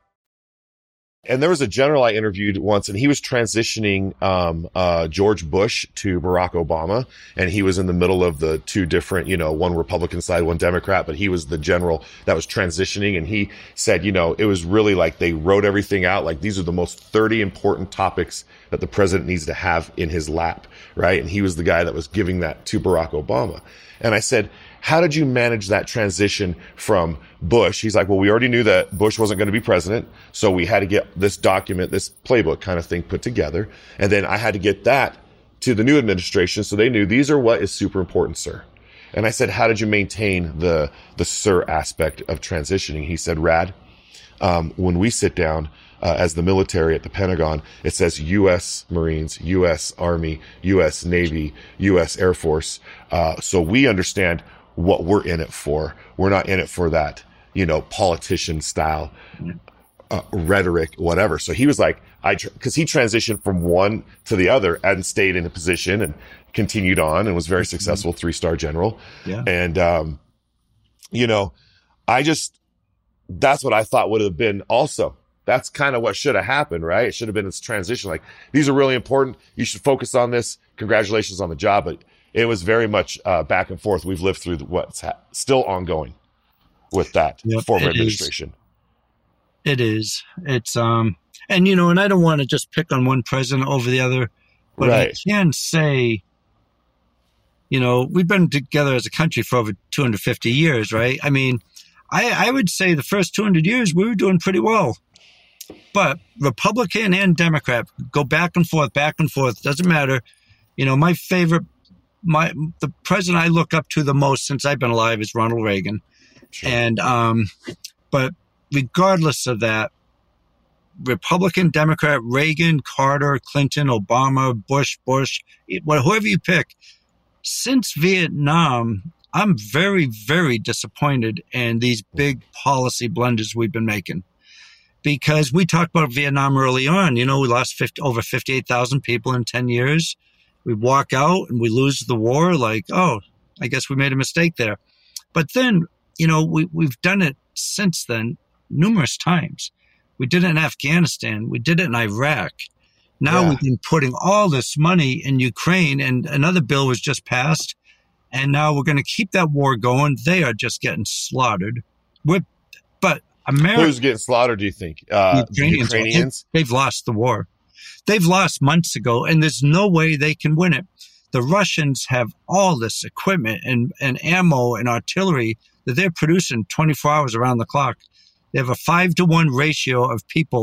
And there was a general I interviewed once, and he was transitioning George Bush to Barack Obama, and he was in the middle of the two different, one Republican side, one Democrat, but he was the general that was transitioning, and he said, it was really like they wrote everything out, like these are the most 30 important topics that the president needs to have in his lap, right? And he was the guy that was giving that to Barack Obama. And I said, how did you manage that transition from Bush? He's like, well, we already knew that Bush wasn't going to be president, so we had to get this document, this playbook kind of thing put together. And then I had to get that to the new administration so they knew these are what is super important, sir. And I said, how did you maintain the sir aspect of transitioning? He said, Rad, when we sit down as the military at the Pentagon, it says U.S. Marines, U.S. Army, U.S. Navy, U.S. Air Force. So we understand what we're in it for. We're not in it for that, politician style rhetoric, whatever. So he was like, because he transitioned from one to the other and stayed in a position and continued on and was very successful, 3-star general. Yeah. And, that's what I thought would have been also. That's kind of what should have happened, right? It should have been this transition. Like, these are really important. You should focus on this. Congratulations on the job. But it was very much back and forth. We've lived through what's still ongoing with that former administration. It is. It's, and I don't want to just pick on one president over the other, but right. I can say, we've been together as a country for over 250 years, right? I mean, I would say the first 200 years, we were doing pretty well. But Republican and Democrat go back and forth, doesn't matter. My favorite, the president I look up to the most since I've been alive is Ronald Reagan. Sure. And, but regardless of that, Republican, Democrat, Reagan, Carter, Clinton, Obama, Bush, whoever you pick, since Vietnam, I'm very, very disappointed in these big policy blunders we've been making. Because we talked about Vietnam early on. We lost over 58,000 people in 10 years. We walk out and we lose the war like, oh, I guess we made a mistake there. But then, we've done it since then numerous times. We did it in Afghanistan. We did it in Iraq. Now we've been putting all this money in Ukraine, and another bill was just passed. And now we're going to keep that war going. They are just getting slaughtered. But America, who's getting slaughtered, do you think? Ukrainians? They've lost the war. They've lost months ago, and there's no way they can win it. The Russians have all this equipment and ammo and artillery that they're producing 24 hours around the clock. They have a 5-to-1 ratio of people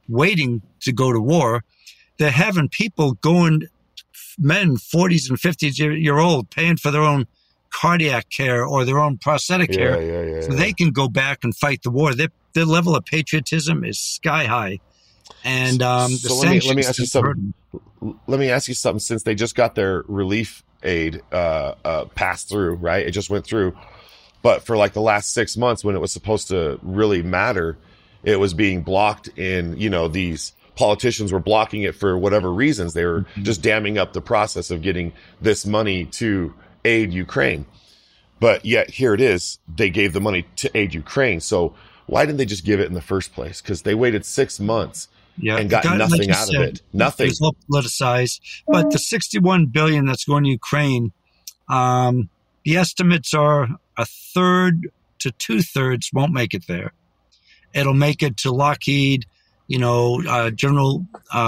waiting to go to war. They're having people going, men 40s and 50s year old, paying for their own cardiac care or their own prosthetic care, so they can go back and fight the war. Their level of patriotism is sky high. And let me ask you something. Let me ask you something. Since they just got their relief aid passed through, right? It just went through. But for like the last 6 months, when it was supposed to really matter, it was being blocked in, these politicians were blocking it for whatever reasons. They were just damming up the process of getting this money to aid Ukraine. But yet here it is. They gave the money to aid Ukraine. So why didn't they just give it in the first place? Because they waited 6 months and got nothing out of it. Nothing. It was all politicized. But the $61 billion that's going to Ukraine, the estimates are a third to 2/3 won't make it there. It'll make it to Lockheed, General,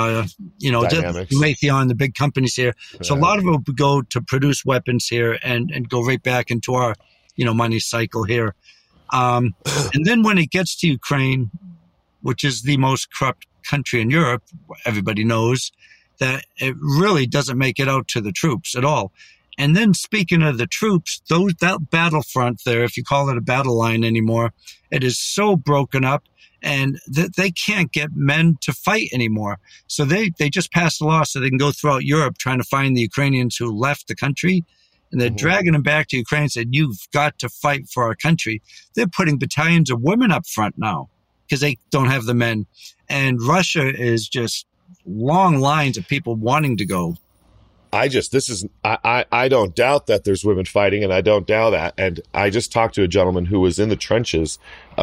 Raytheon, the big companies here. So a lot of it will go to produce weapons here and go right back into our, money cycle here. And then when it gets to Ukraine, which is the most corrupt country in Europe, everybody knows that it really doesn't make it out to the troops at all. And then speaking of the troops, that battlefront there, if you call it a battle line anymore, it is so broken up. And they can't get men to fight anymore. So they just passed a law so they can go throughout Europe trying to find the Ukrainians who left the country. And they're dragging them back to Ukraine and said, you've got to fight for our country. They're putting battalions of women up front now because they don't have the men. And Russia is just long lines of people wanting to go. I don't doubt that there's women fighting, and I don't doubt that. And I just talked to a gentleman who was in the trenches,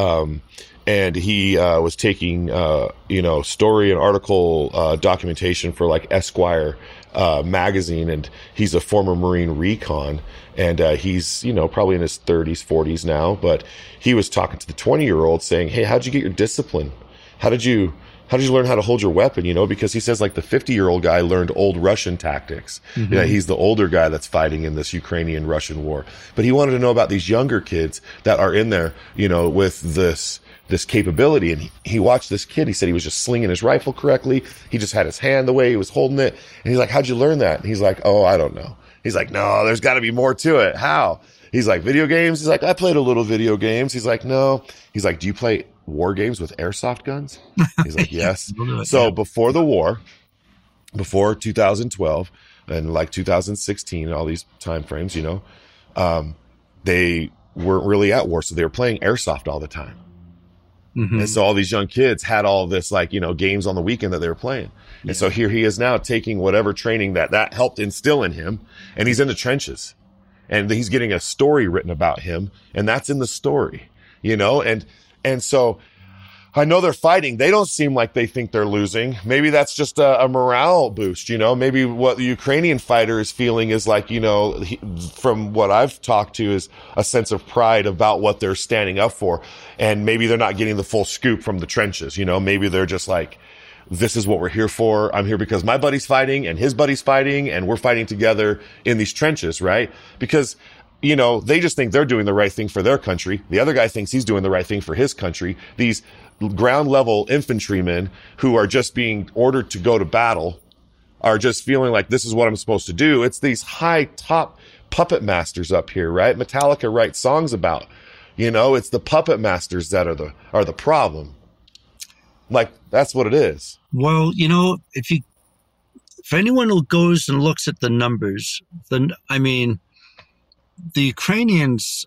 and he was taking, story and article documentation for like Esquire magazine, and he's a former Marine recon, and he's, probably in his 30s, 40s now, but he was talking to the 20-year-old saying, hey, how'd you get your discipline? How did you learn how to hold your weapon? Because he says like the 50-year-old guy learned old Russian tactics. He's the older guy that's fighting in this Ukrainian-Russian war. But he wanted to know about these younger kids that are in there, with this capability. And he watched this kid. He said he was just slinging his rifle correctly. He just had his hand the way he was holding it. And he's like, how'd you learn that? And he's like, oh, I don't know. He's like, no, there's got to be more to it. How? He's like, video games? He's like, I played a little video games. He's like, no. He's like, do you play war games with airsoft guns? He's like, yes. So before the war, before 2012 and like 2016 and all these time frames, they weren't really at war. So they were playing airsoft all the time. And so all these young kids had all this games on the weekend that they were playing. And so here he is now taking whatever training that helped instill in him, and he's in the trenches, and he's getting a story written about him, and that's in the story, and so I know they're fighting. They don't seem like they think they're losing. Maybe that's just a morale boost, Maybe what the Ukrainian fighter is feeling is like, from what I've talked to, is a sense of pride about what they're standing up for. And maybe they're not getting the full scoop from the trenches, Maybe they're just like, this is what we're here for. I'm here because my buddy's fighting and his buddy's fighting, and we're fighting together in these trenches, right? Because they just think they're doing the right thing for their country. The other guy thinks he's doing the right thing for his country. These ground level infantrymen who are just being ordered to go to battle are just feeling like this is what I'm supposed to do. It's these high top puppet masters up here, right? Metallica writes songs about, it's the puppet masters that are the problem. Like, that's what it is. Well, for anyone who goes and looks at the numbers, the Ukrainians,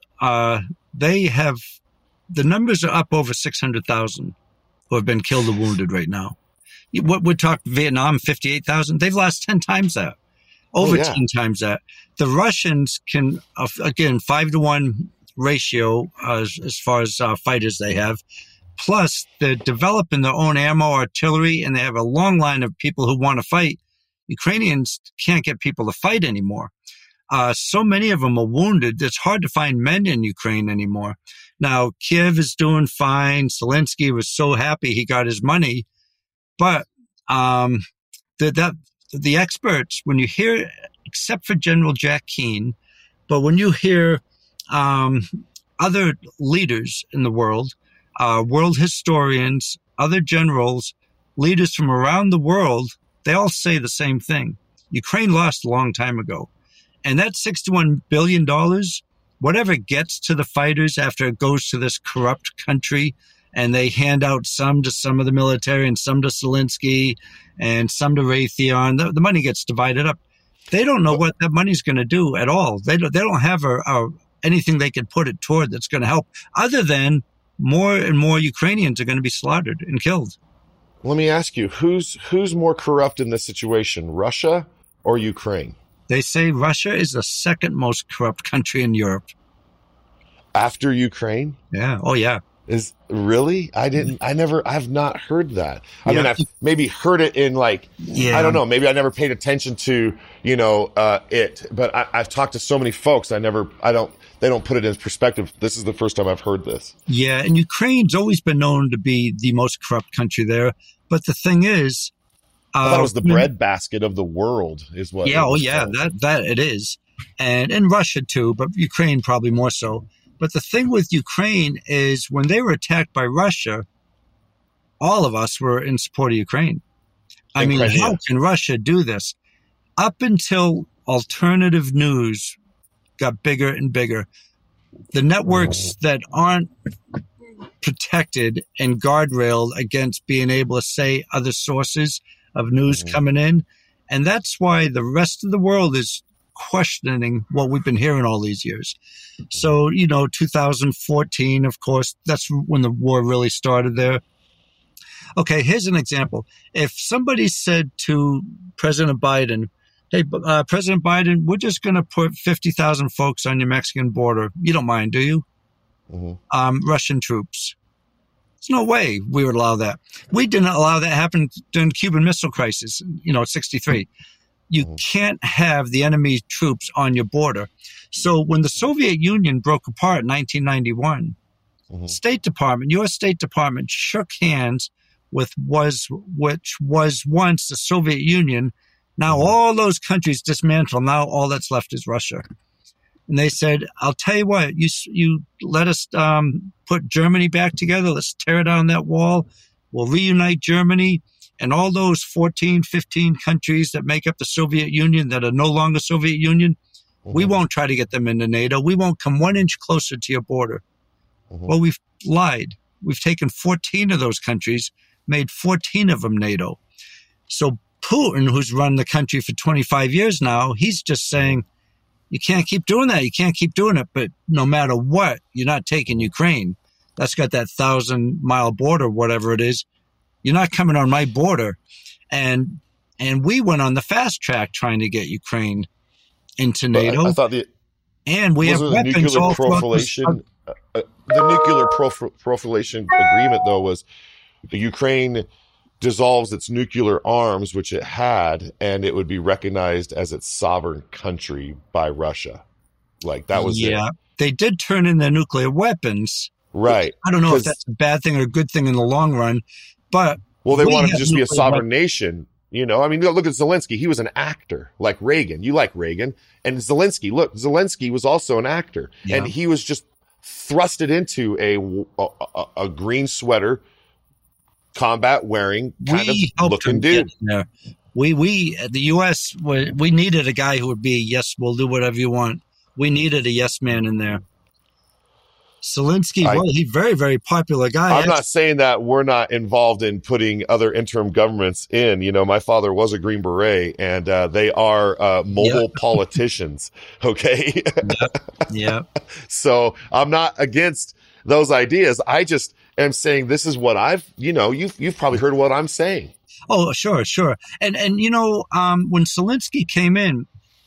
the numbers are up over 600,000 who have been killed or wounded right now. What we're talking Vietnam, 58,000. They've lost 10 times that, over 10 times that. The Russians can, again, 5-to-1 ratio as far as fighters they have. Plus, they're developing their own ammo, artillery, and they have a long line of people who want to fight. Ukrainians can't get people to fight anymore. So many of them are wounded. It's hard to find men in Ukraine anymore. Now, Kiev is doing fine. Zelensky was so happy he got his money. But the experts, when you hear, except for General Jack Keane, but when you hear other leaders in the world historians, other generals, leaders from around the world, they all say the same thing. Ukraine lost a long time ago. And that $61 billion, whatever gets to the fighters after it goes to this corrupt country, and they hand out some to some of the military and some to Zelensky and some to Raytheon, the money gets divided up. They don't know what that money's going to do at all. They don't have anything they can put it toward that's going to help, other than more and more Ukrainians are going to be slaughtered and killed. Let me ask you, who's more corrupt in this situation, Russia or Ukraine? They say Russia is the second most corrupt country in Europe. After Ukraine? Yeah. Oh, yeah. Is really? I've not heard that. I mean, I've maybe heard it in I don't know, maybe I never paid attention to, it, but I've talked to so many folks. They don't put it in perspective. This is the first time I've heard this. Yeah. And Ukraine's always been known to be the most corrupt country there. But the thing is, I thought it was the breadbasket of the world is what. Yeah. Oh, yeah. That it is. And in Russia too, but Ukraine probably more so. But the thing with Ukraine is when they were attacked by Russia, all of us were in support of Ukraine. I mean, how can Russia do this? Up until alternative news got bigger and bigger, the networks that aren't protected and guardrailed against being able to say other sources of news coming in. And that's why the rest of the world is questioning what we've been hearing all these years. So, 2014, of course, that's when the war really started there. Okay, here's an example. If somebody said to President Biden, hey, President Biden, we're just going to put 50,000 folks on your Mexican border. You don't mind, do you? Russian troops. There's no way we would allow that. We didn't allow that happen during the Cuban Missile Crisis, 63. You can't have the enemy troops on your border. So when the Soviet Union broke apart in 1991, U.S. State Department shook hands with which was once the Soviet Union. Now all those countries dismantled. Now all that's left is Russia. And they said, I'll tell you what, you let us put Germany back together. Let's tear down that wall. We'll reunite Germany. And all those 14, 15 countries that make up the Soviet Union that are no longer Soviet Union, we won't try to get them into NATO. We won't come 1 inch closer to your border. Well, we've lied. We've taken 14 of those countries, made 14 of them NATO. So Putin, who's run the country for 25 years now, he's just saying, you can't keep doing that. You can't keep doing it. But no matter what, you're not taking Ukraine. That's got that 1,000-mile border, whatever it is. You're not coming on my border. And we went on the fast track trying to get Ukraine into NATO. I thought and we have weapons all proliferation. The nuclear proliferation agreement, though, was the Ukraine dissolves its nuclear arms, which it had, and it would be recognized as its sovereign country by Russia. That was it. They did turn in their nuclear weapons. Right. I don't know if that's a bad thing or a good thing in the long run. But they wanted to just be a sovereign nation, I mean, look at Zelensky. He was an actor like Reagan. You like Reagan. And Zelensky was also an actor. Yeah. And he was just thrusted into a green sweater, combat wearing kind of looking dude. We the U.S., we needed a guy who would be, yes, we'll do whatever you want. We needed a yes man in there. Zelensky, he's a very, very popular guy. I'm not saying that we're not involved in putting other interim governments in. My father was a Green Beret, and they are mobile politicians, okay? Yeah. So I'm not against those ideas. I just am saying this is what you've probably heard what I'm saying. Oh, sure. And when Zelensky came in,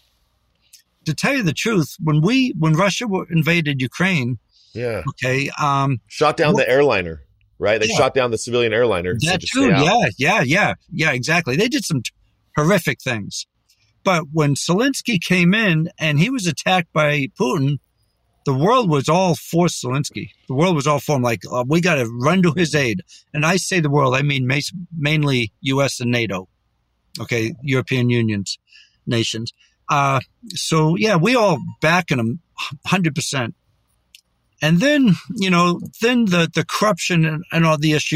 to tell you the truth, when Russia invaded Ukraine, okay. Shot down the airliner, right? They shot down the civilian airliner. That too. Yeah, exactly. They did some horrific things. But when Zelensky came in and he was attacked by Putin, the world was all for Zelensky. The world was all for him. We got to run to his aid. And I say the world, I mean mainly U.S. and NATO. Okay, European Unions, nations. We all backing him 100%. And then, then the corruption and all the issue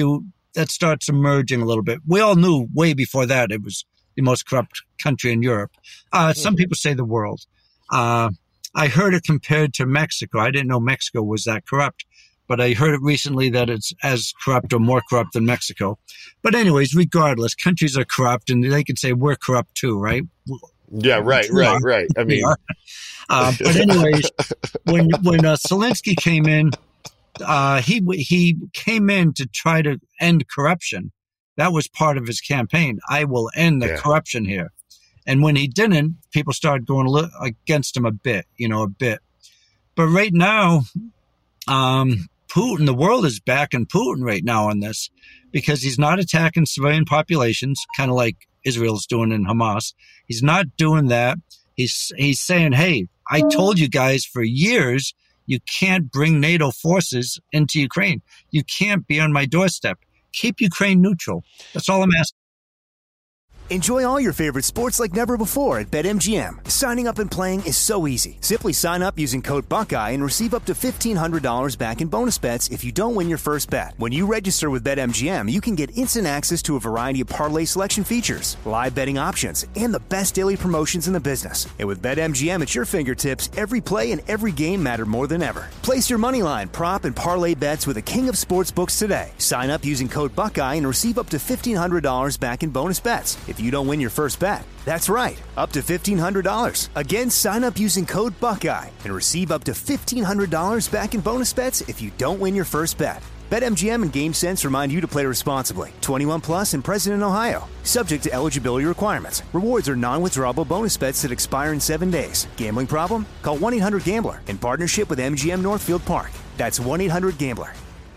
that starts emerging a little bit. We all knew way before that it was the most corrupt country in Europe. Some people say the world. I heard it compared to Mexico. I didn't know Mexico was that corrupt, but I heard it recently that it's as corrupt or more corrupt than Mexico. But anyways, regardless, countries are corrupt, and they can say we're corrupt too, right? Yeah, right. I mean, but anyways, when Zelensky came in, he came in to try to end corruption. That was part of his campaign. I will end the corruption here. And when he didn't, people started going against him a bit. But right now, Putin, the world is backing Putin right now on this because he's not attacking civilian populations, kind of like Israel's doing in Hamas. He's not doing that. He's saying, hey, I told you guys for years, you can't bring NATO forces into Ukraine. You can't be on my doorstep. Keep Ukraine neutral. That's all I'm asking. Enjoy all your favorite sports like never before at BetMGM. Signing up and playing is so easy. Simply sign up using code Buckeye and receive up to $1,500 back in bonus bets if you don't win your first bet. When you register with BetMGM, you can get instant access to a variety of parlay selection features, live betting options, and the best daily promotions in the business. And with BetMGM at your fingertips, every play and every game matter more than ever. Place your moneyline, prop, and parlay bets with the king of sportsbooks today. Sign up using code Buckeye and receive up to $1,500 back in bonus bets if you don't win your first bet. That's right, up to $1,500. Again, sign up using code Buckeye and receive up to $1,500 back in bonus bets if you don't win your first bet. BetMGM and GameSense remind you to play responsibly. 21 plus and present in Ohio. Subject to eligibility requirements. Rewards are non-withdrawable bonus bets that expire in 7 days. Gambling problem? Call 1-800-GAMBLER in partnership with MGM Northfield Park. That's 1-800-GAMBLER.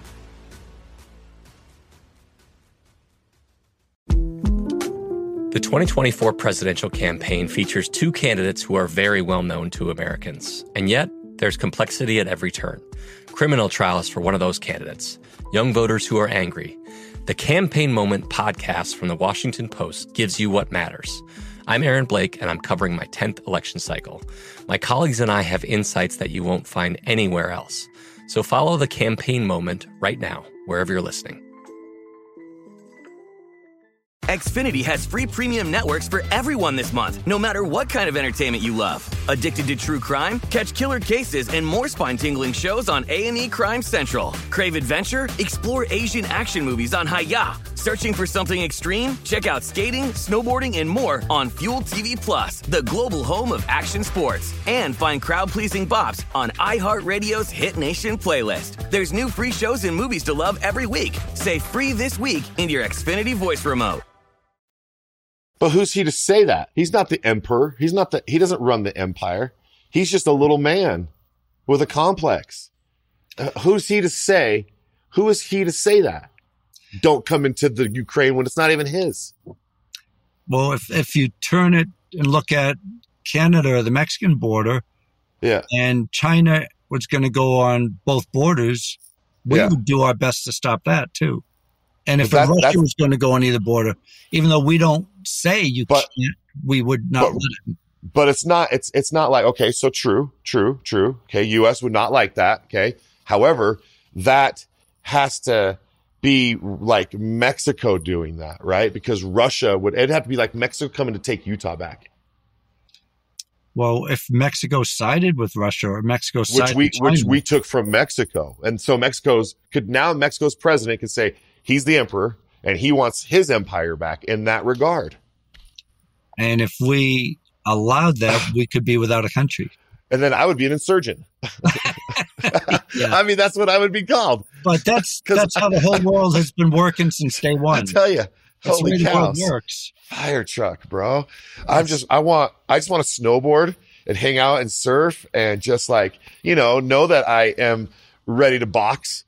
The 2024 presidential campaign features two candidates who are very well known to Americans. And yet, there's complexity at every turn. Criminal trials for one of those candidates. Young voters who are angry. The Campaign Moment podcast from the Washington Post gives you what matters. I'm Aaron Blake, and I'm covering my 10th election cycle. My colleagues and I have insights that you won't find anywhere else. So follow The Campaign Moment right now, wherever you're listening. Xfinity has free premium networks for everyone this month, no matter what kind of entertainment you love. Addicted to true crime? Catch killer cases and more spine-tingling shows on A&E Crime Central. Crave adventure? Explore Asian action movies on Hi-YAH. Searching for something extreme? Check out skating, snowboarding, and more on Fuel TV Plus, the global home of action sports. And find crowd-pleasing bops on iHeartRadio's Hit Nation playlist. There's new free shows and movies to love every week. Say free this week in your Xfinity voice remote. But who's he to say that? He's not the emperor. He doesn't run the empire. He's just a little man with a complex. Who is he to say that? Don't come into the Ukraine when it's not even his. Well, if you turn it and look at Canada or the Mexican border, and China was going to go on both borders, we would do our best to stop that too. And if Russia was going to go on either border, even though we don't say you can't, we would not let it. But it's not like, okay, so true. Okay, U.S. would not like that. Okay. However, that has to be like Mexico doing that, right? Because it'd have to be like Mexico coming to take Utah back. Well, if Mexico sided with Russia or Mexico sided with China, which we took from Mexico. And so Mexico's president could say, he's the emperor, and he wants his empire back in that regard. And if we allowed that, we could be without a country. And then I would be an insurgent. I mean, that's what I would be called. But that's how the whole world has been working since day one. I tell you, holy cows. The world works. Fire truck, bro. I just want to snowboard and hang out and surf and just like, know that I am ready to box.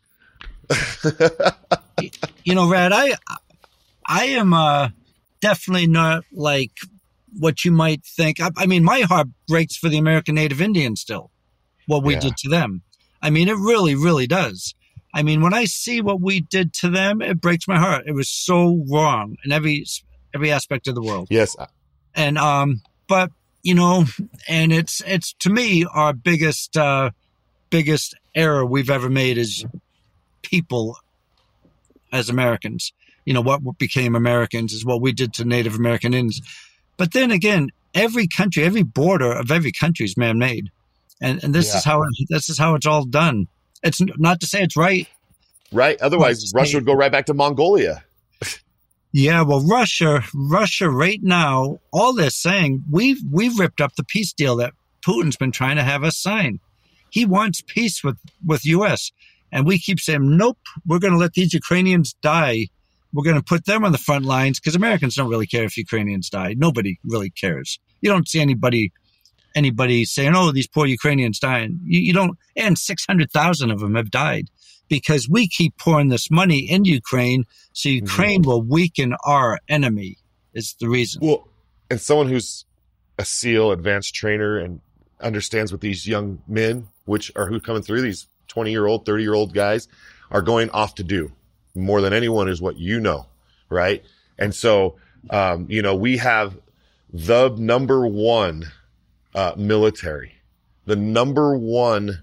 Rad, I am definitely not like what you might think. I mean, my heart breaks for the American Native Indians still, what we did to them. I mean, it really, really does. I mean, when I see what we did to them, it breaks my heart. It was so wrong in every aspect of the world. Yes. And, but, and it's to me, our biggest error we've ever made is people as Americans. What became Americans is what we did to Native American Indians. But then again, every country, every border of every country is man-made. And this is how it's all done. It's not to say it's right. Right. Otherwise, Russia would go right back to Mongolia. Yeah, well, Russia right now, all they're saying, we've ripped up the peace deal that Putin's been trying to have us sign. He wants peace with U.S. And we keep saying, nope, we're going to let these Ukrainians die. We're going to put them on the front lines because Americans don't really care if Ukrainians die. Nobody really cares. You don't see anybody saying, oh, these poor Ukrainians dying. You don't, and 600,000 of them have died because we keep pouring this money into Ukraine so Ukraine will weaken our enemy is the reason. Well, and someone who's a SEAL advanced trainer and understands what these young men, who coming through, these 20-year-old, 30-year-old guys are going off to do more than anyone is what right? And so, we have the number one military, the number one,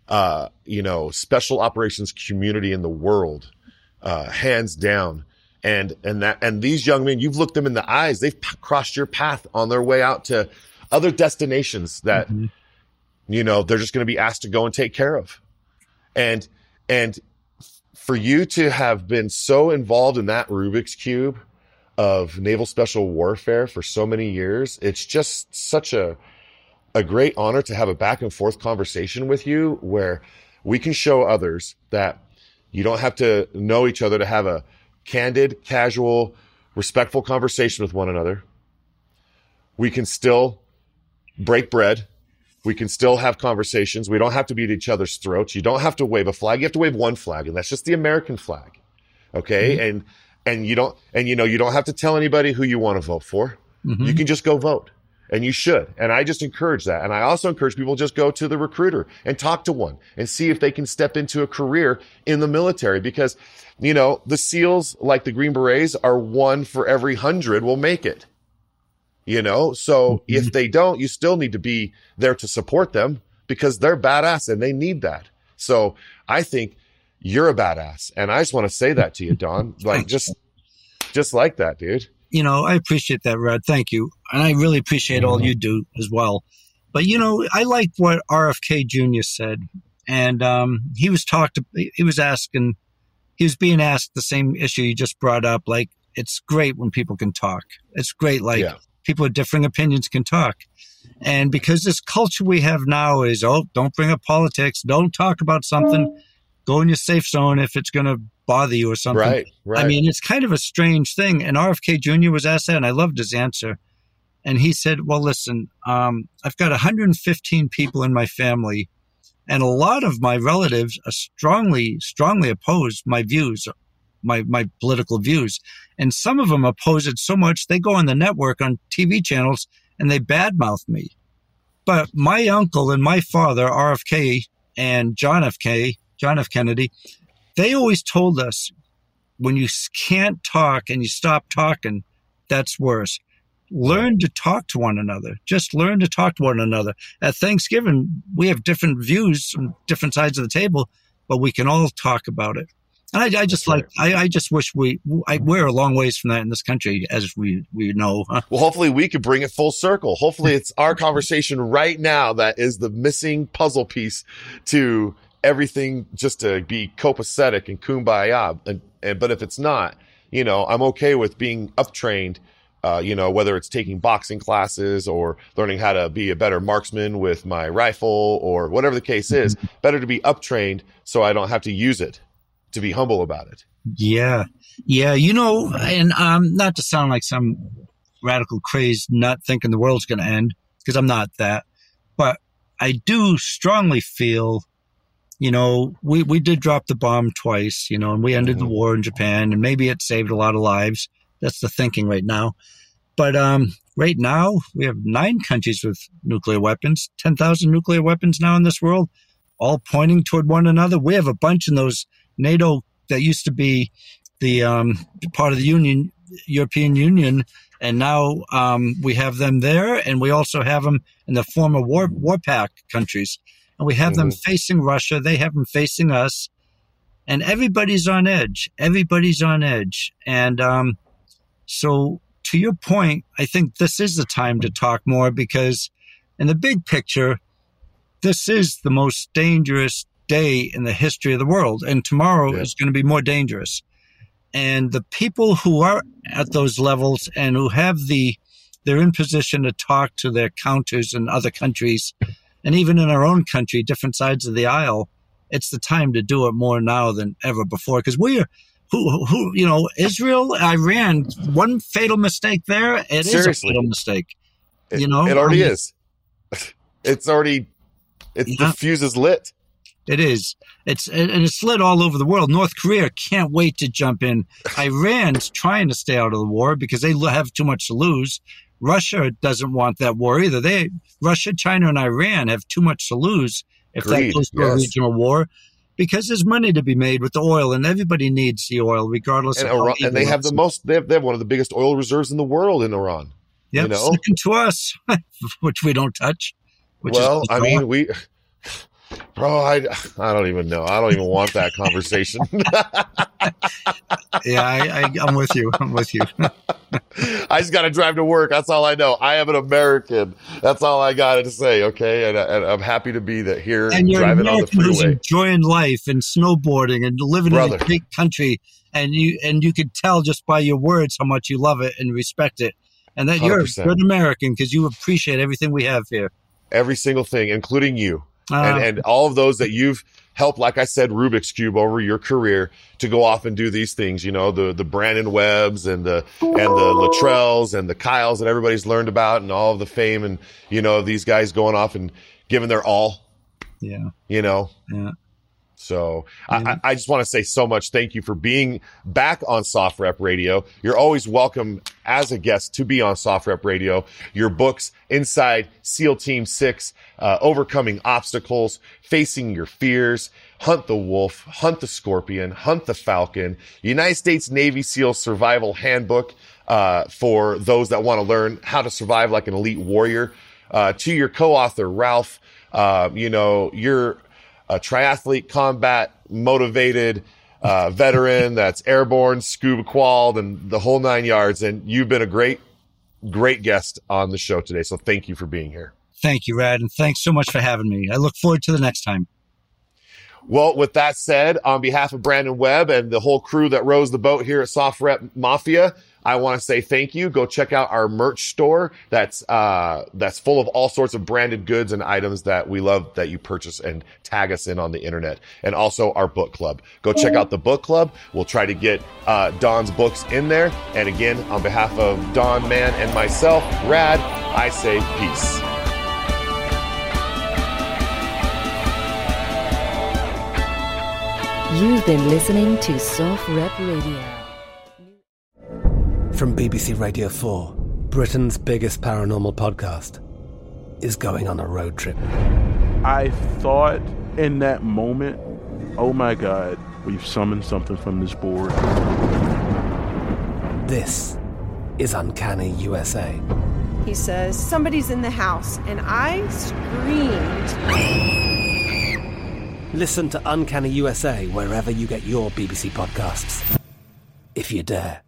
special operations community in the world, hands down. And these young men, you've looked them in the eyes, they've crossed your path on their way out to other destinations that, they're just going to be asked to go and take care of. And for you to have been so involved in that Rubik's Cube of naval special warfare for so many years, it's just such a great honor to have a back and forth conversation with you where we can show others that you don't have to know each other to have a candid, casual, respectful conversation with one another. We can still break bread. We can still have conversations. We don't have to be at each other's throats. You don't have to wave a flag. You have to wave one flag, and that's just the American flag. Okay. And you don't have to tell anybody who you want to vote for. You can just go vote, and you should. And I just encourage that. And I also encourage people just go to the recruiter and talk to one and see if they can step into a career in the military, because, the SEALs, like the Green Berets, are 1 for every 100 will make it. So if they don't, you still need to be there to support them because they're badass and they need that. So I think you're a badass. And I just want to say that to you, Don, like just like that, dude. I appreciate that, Rod. Thank you. And I really appreciate all you do as well. But, I like what RFK Jr. said. And he was being asked the same issue you just brought up. Like, it's great when people can talk. It's great. People with differing opinions can talk. And because this culture we have now is, don't bring up politics. Don't talk about something. Go in your safe zone if it's going to bother you or something. Right. I mean, it's kind of a strange thing. And RFK Jr. was asked that, and I loved his answer. And he said, well, listen, I've got 115 people in my family, and a lot of my relatives are strongly oppose my views, my political views. And some of them oppose it so much they go on the network on TV channels and they badmouth me. But my uncle and my father, RFK and John F. Kennedy, they always told us when you can't talk and you stop talking, that's worse. Learn to talk to one another. Just learn to talk to one another. At Thanksgiving, we have different views on different sides of the table, but we can all talk about it. And I just wish we're a long ways from that in this country, as we know. Huh? Well, hopefully we could bring it full circle. Hopefully it's our conversation right now that is the missing puzzle piece to everything, just to be copacetic and kumbaya. But if it's not, I'm okay with being uptrained, whether it's taking boxing classes or learning how to be a better marksman with my rifle or whatever the case is. Better to be uptrained so I don't have to use it, to be humble about it. Yeah. And not to sound like some radical crazed nut thinking the world's going to end, because I'm not that. But I do strongly feel, we did drop the bomb twice, and we ended the war in Japan, and maybe it saved a lot of lives. That's the thinking right now. But right now, we have 9 countries with nuclear weapons, 10,000 nuclear weapons now in this world, all pointing toward one another. We have a bunch in those NATO that used to be the part of the European Union, and now we have them there, and we also have them in the former war pact countries, and we have them facing Russia. They have them facing us, And everybody's on edge. Everybody's on edge. And so to your point, I think this is the time to talk more, because in the big picture, this is the most dangerous day in the history of the world. And tomorrow is going to be more dangerous. And the people who are at those levels and who have they're in position to talk to their counters in other countries, and even in our own country, different sides of the aisle, it's the time to do it more now than ever before. Because Israel, Iran, one fatal mistake there, is a fatal mistake. It already is. The fuse is lit. It is. It's lit all over the world. North Korea can't wait to jump in. Iran's trying to stay out of the war because they have too much to lose. Russia doesn't want that war either. Russia, China, and Iran have too much to lose if that goes to a regional war, because there's money to be made with the oil, and everybody needs the oil, regardless of Iran, and they have they have one of the biggest oil reserves in the world in Iran. Yep, second to us, which we don't touch. Bro, I don't even know. I don't even want that conversation. Yeah, I'm with you. I just got to drive to work. That's all I know. I am an American. That's all I got to say. Okay, and I'm happy to be here and driving on the freeway, who's enjoying life and snowboarding and living in a great country. And you could tell just by your words how much you love it and respect it, and that 100%. You're a good American because you appreciate everything we have here. Every single thing, including you. And all of those that you've helped, like I said, Rubik's Cube over your career to go off and do these things, the Brandon Webbs and the Luttrells and the Kyles that everybody's learned about, and all of the fame, and, these guys going off and giving their all. Yeah. Yeah. So I just want to say so much thank you for being back on Soft Rep Radio. You're always welcome as a guest to be on Soft Rep Radio. Your books, Inside SEAL Team 6, Overcoming Obstacles, Facing Your Fears, Hunt the Wolf, Hunt the Scorpion, Hunt the Falcon, United States Navy SEAL Survival Handbook for those that want to learn how to survive like an elite warrior. To your co-author, Ralph, you're a triathlete, combat motivated veteran that's airborne, scuba qualled, and the whole 9 yards. And you've been a great guest on the show today. So thank you for being here. Thank you, Rad. And thanks so much for having me. I look forward to the next time. Well, with that said, on behalf of Brandon Webb and the whole crew that rows the boat here at Soft Rep Mafia, I want to say thank you. Go check out our merch store. That's full of all sorts of branded goods and items that we love that you purchase and tag us in on the internet. And also our book club. Go check out the book club. We'll try to get Don's books in there. And again, on behalf of Don Mann and myself, Rad, I say peace. You've been listening to Soft Rep Radio. From BBC Radio 4, Britain's biggest paranormal podcast is going on a road trip. I thought in that moment, oh my God, we've summoned something from this board. This is Uncanny USA. He says, somebody's in the house, and I screamed. Listen to Uncanny USA wherever you get your BBC podcasts, if you dare.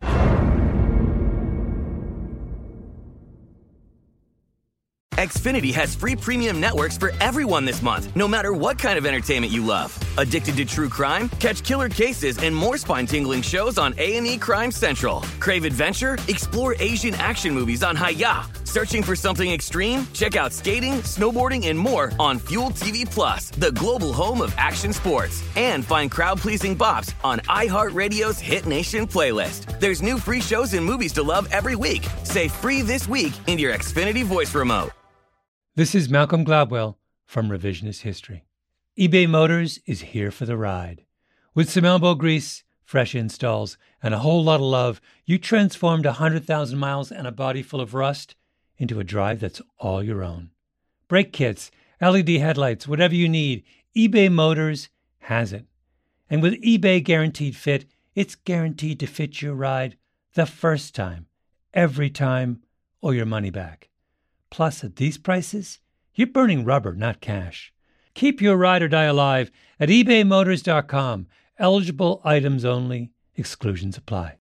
Xfinity has free premium networks for everyone this month, no matter what kind of entertainment you love. Addicted to true crime? Catch killer cases and more spine-tingling shows on A&E Crime Central. Crave adventure? Explore Asian action movies on Hi-YAH. Searching for something extreme? Check out skating, snowboarding, and more on Fuel TV Plus, the global home of action sports. And find crowd-pleasing bops on iHeartRadio's Hit Nation playlist. There's new free shows and movies to love every week. Say free this week in your Xfinity voice remote. This is Malcolm Gladwell from Revisionist History. eBay Motors is here for the ride. With some elbow grease, fresh installs, and a whole lot of love, you transformed 100,000 miles and a body full of rust into a drive that's all your own. Brake kits, LED headlights, whatever you need, eBay Motors has it. And with eBay Guaranteed Fit, it's guaranteed to fit your ride the first time, every time, or your money back. Plus, at these prices, you're burning rubber, not cash. Keep your ride or die alive at ebaymotors.com. Eligible items only. Exclusions apply.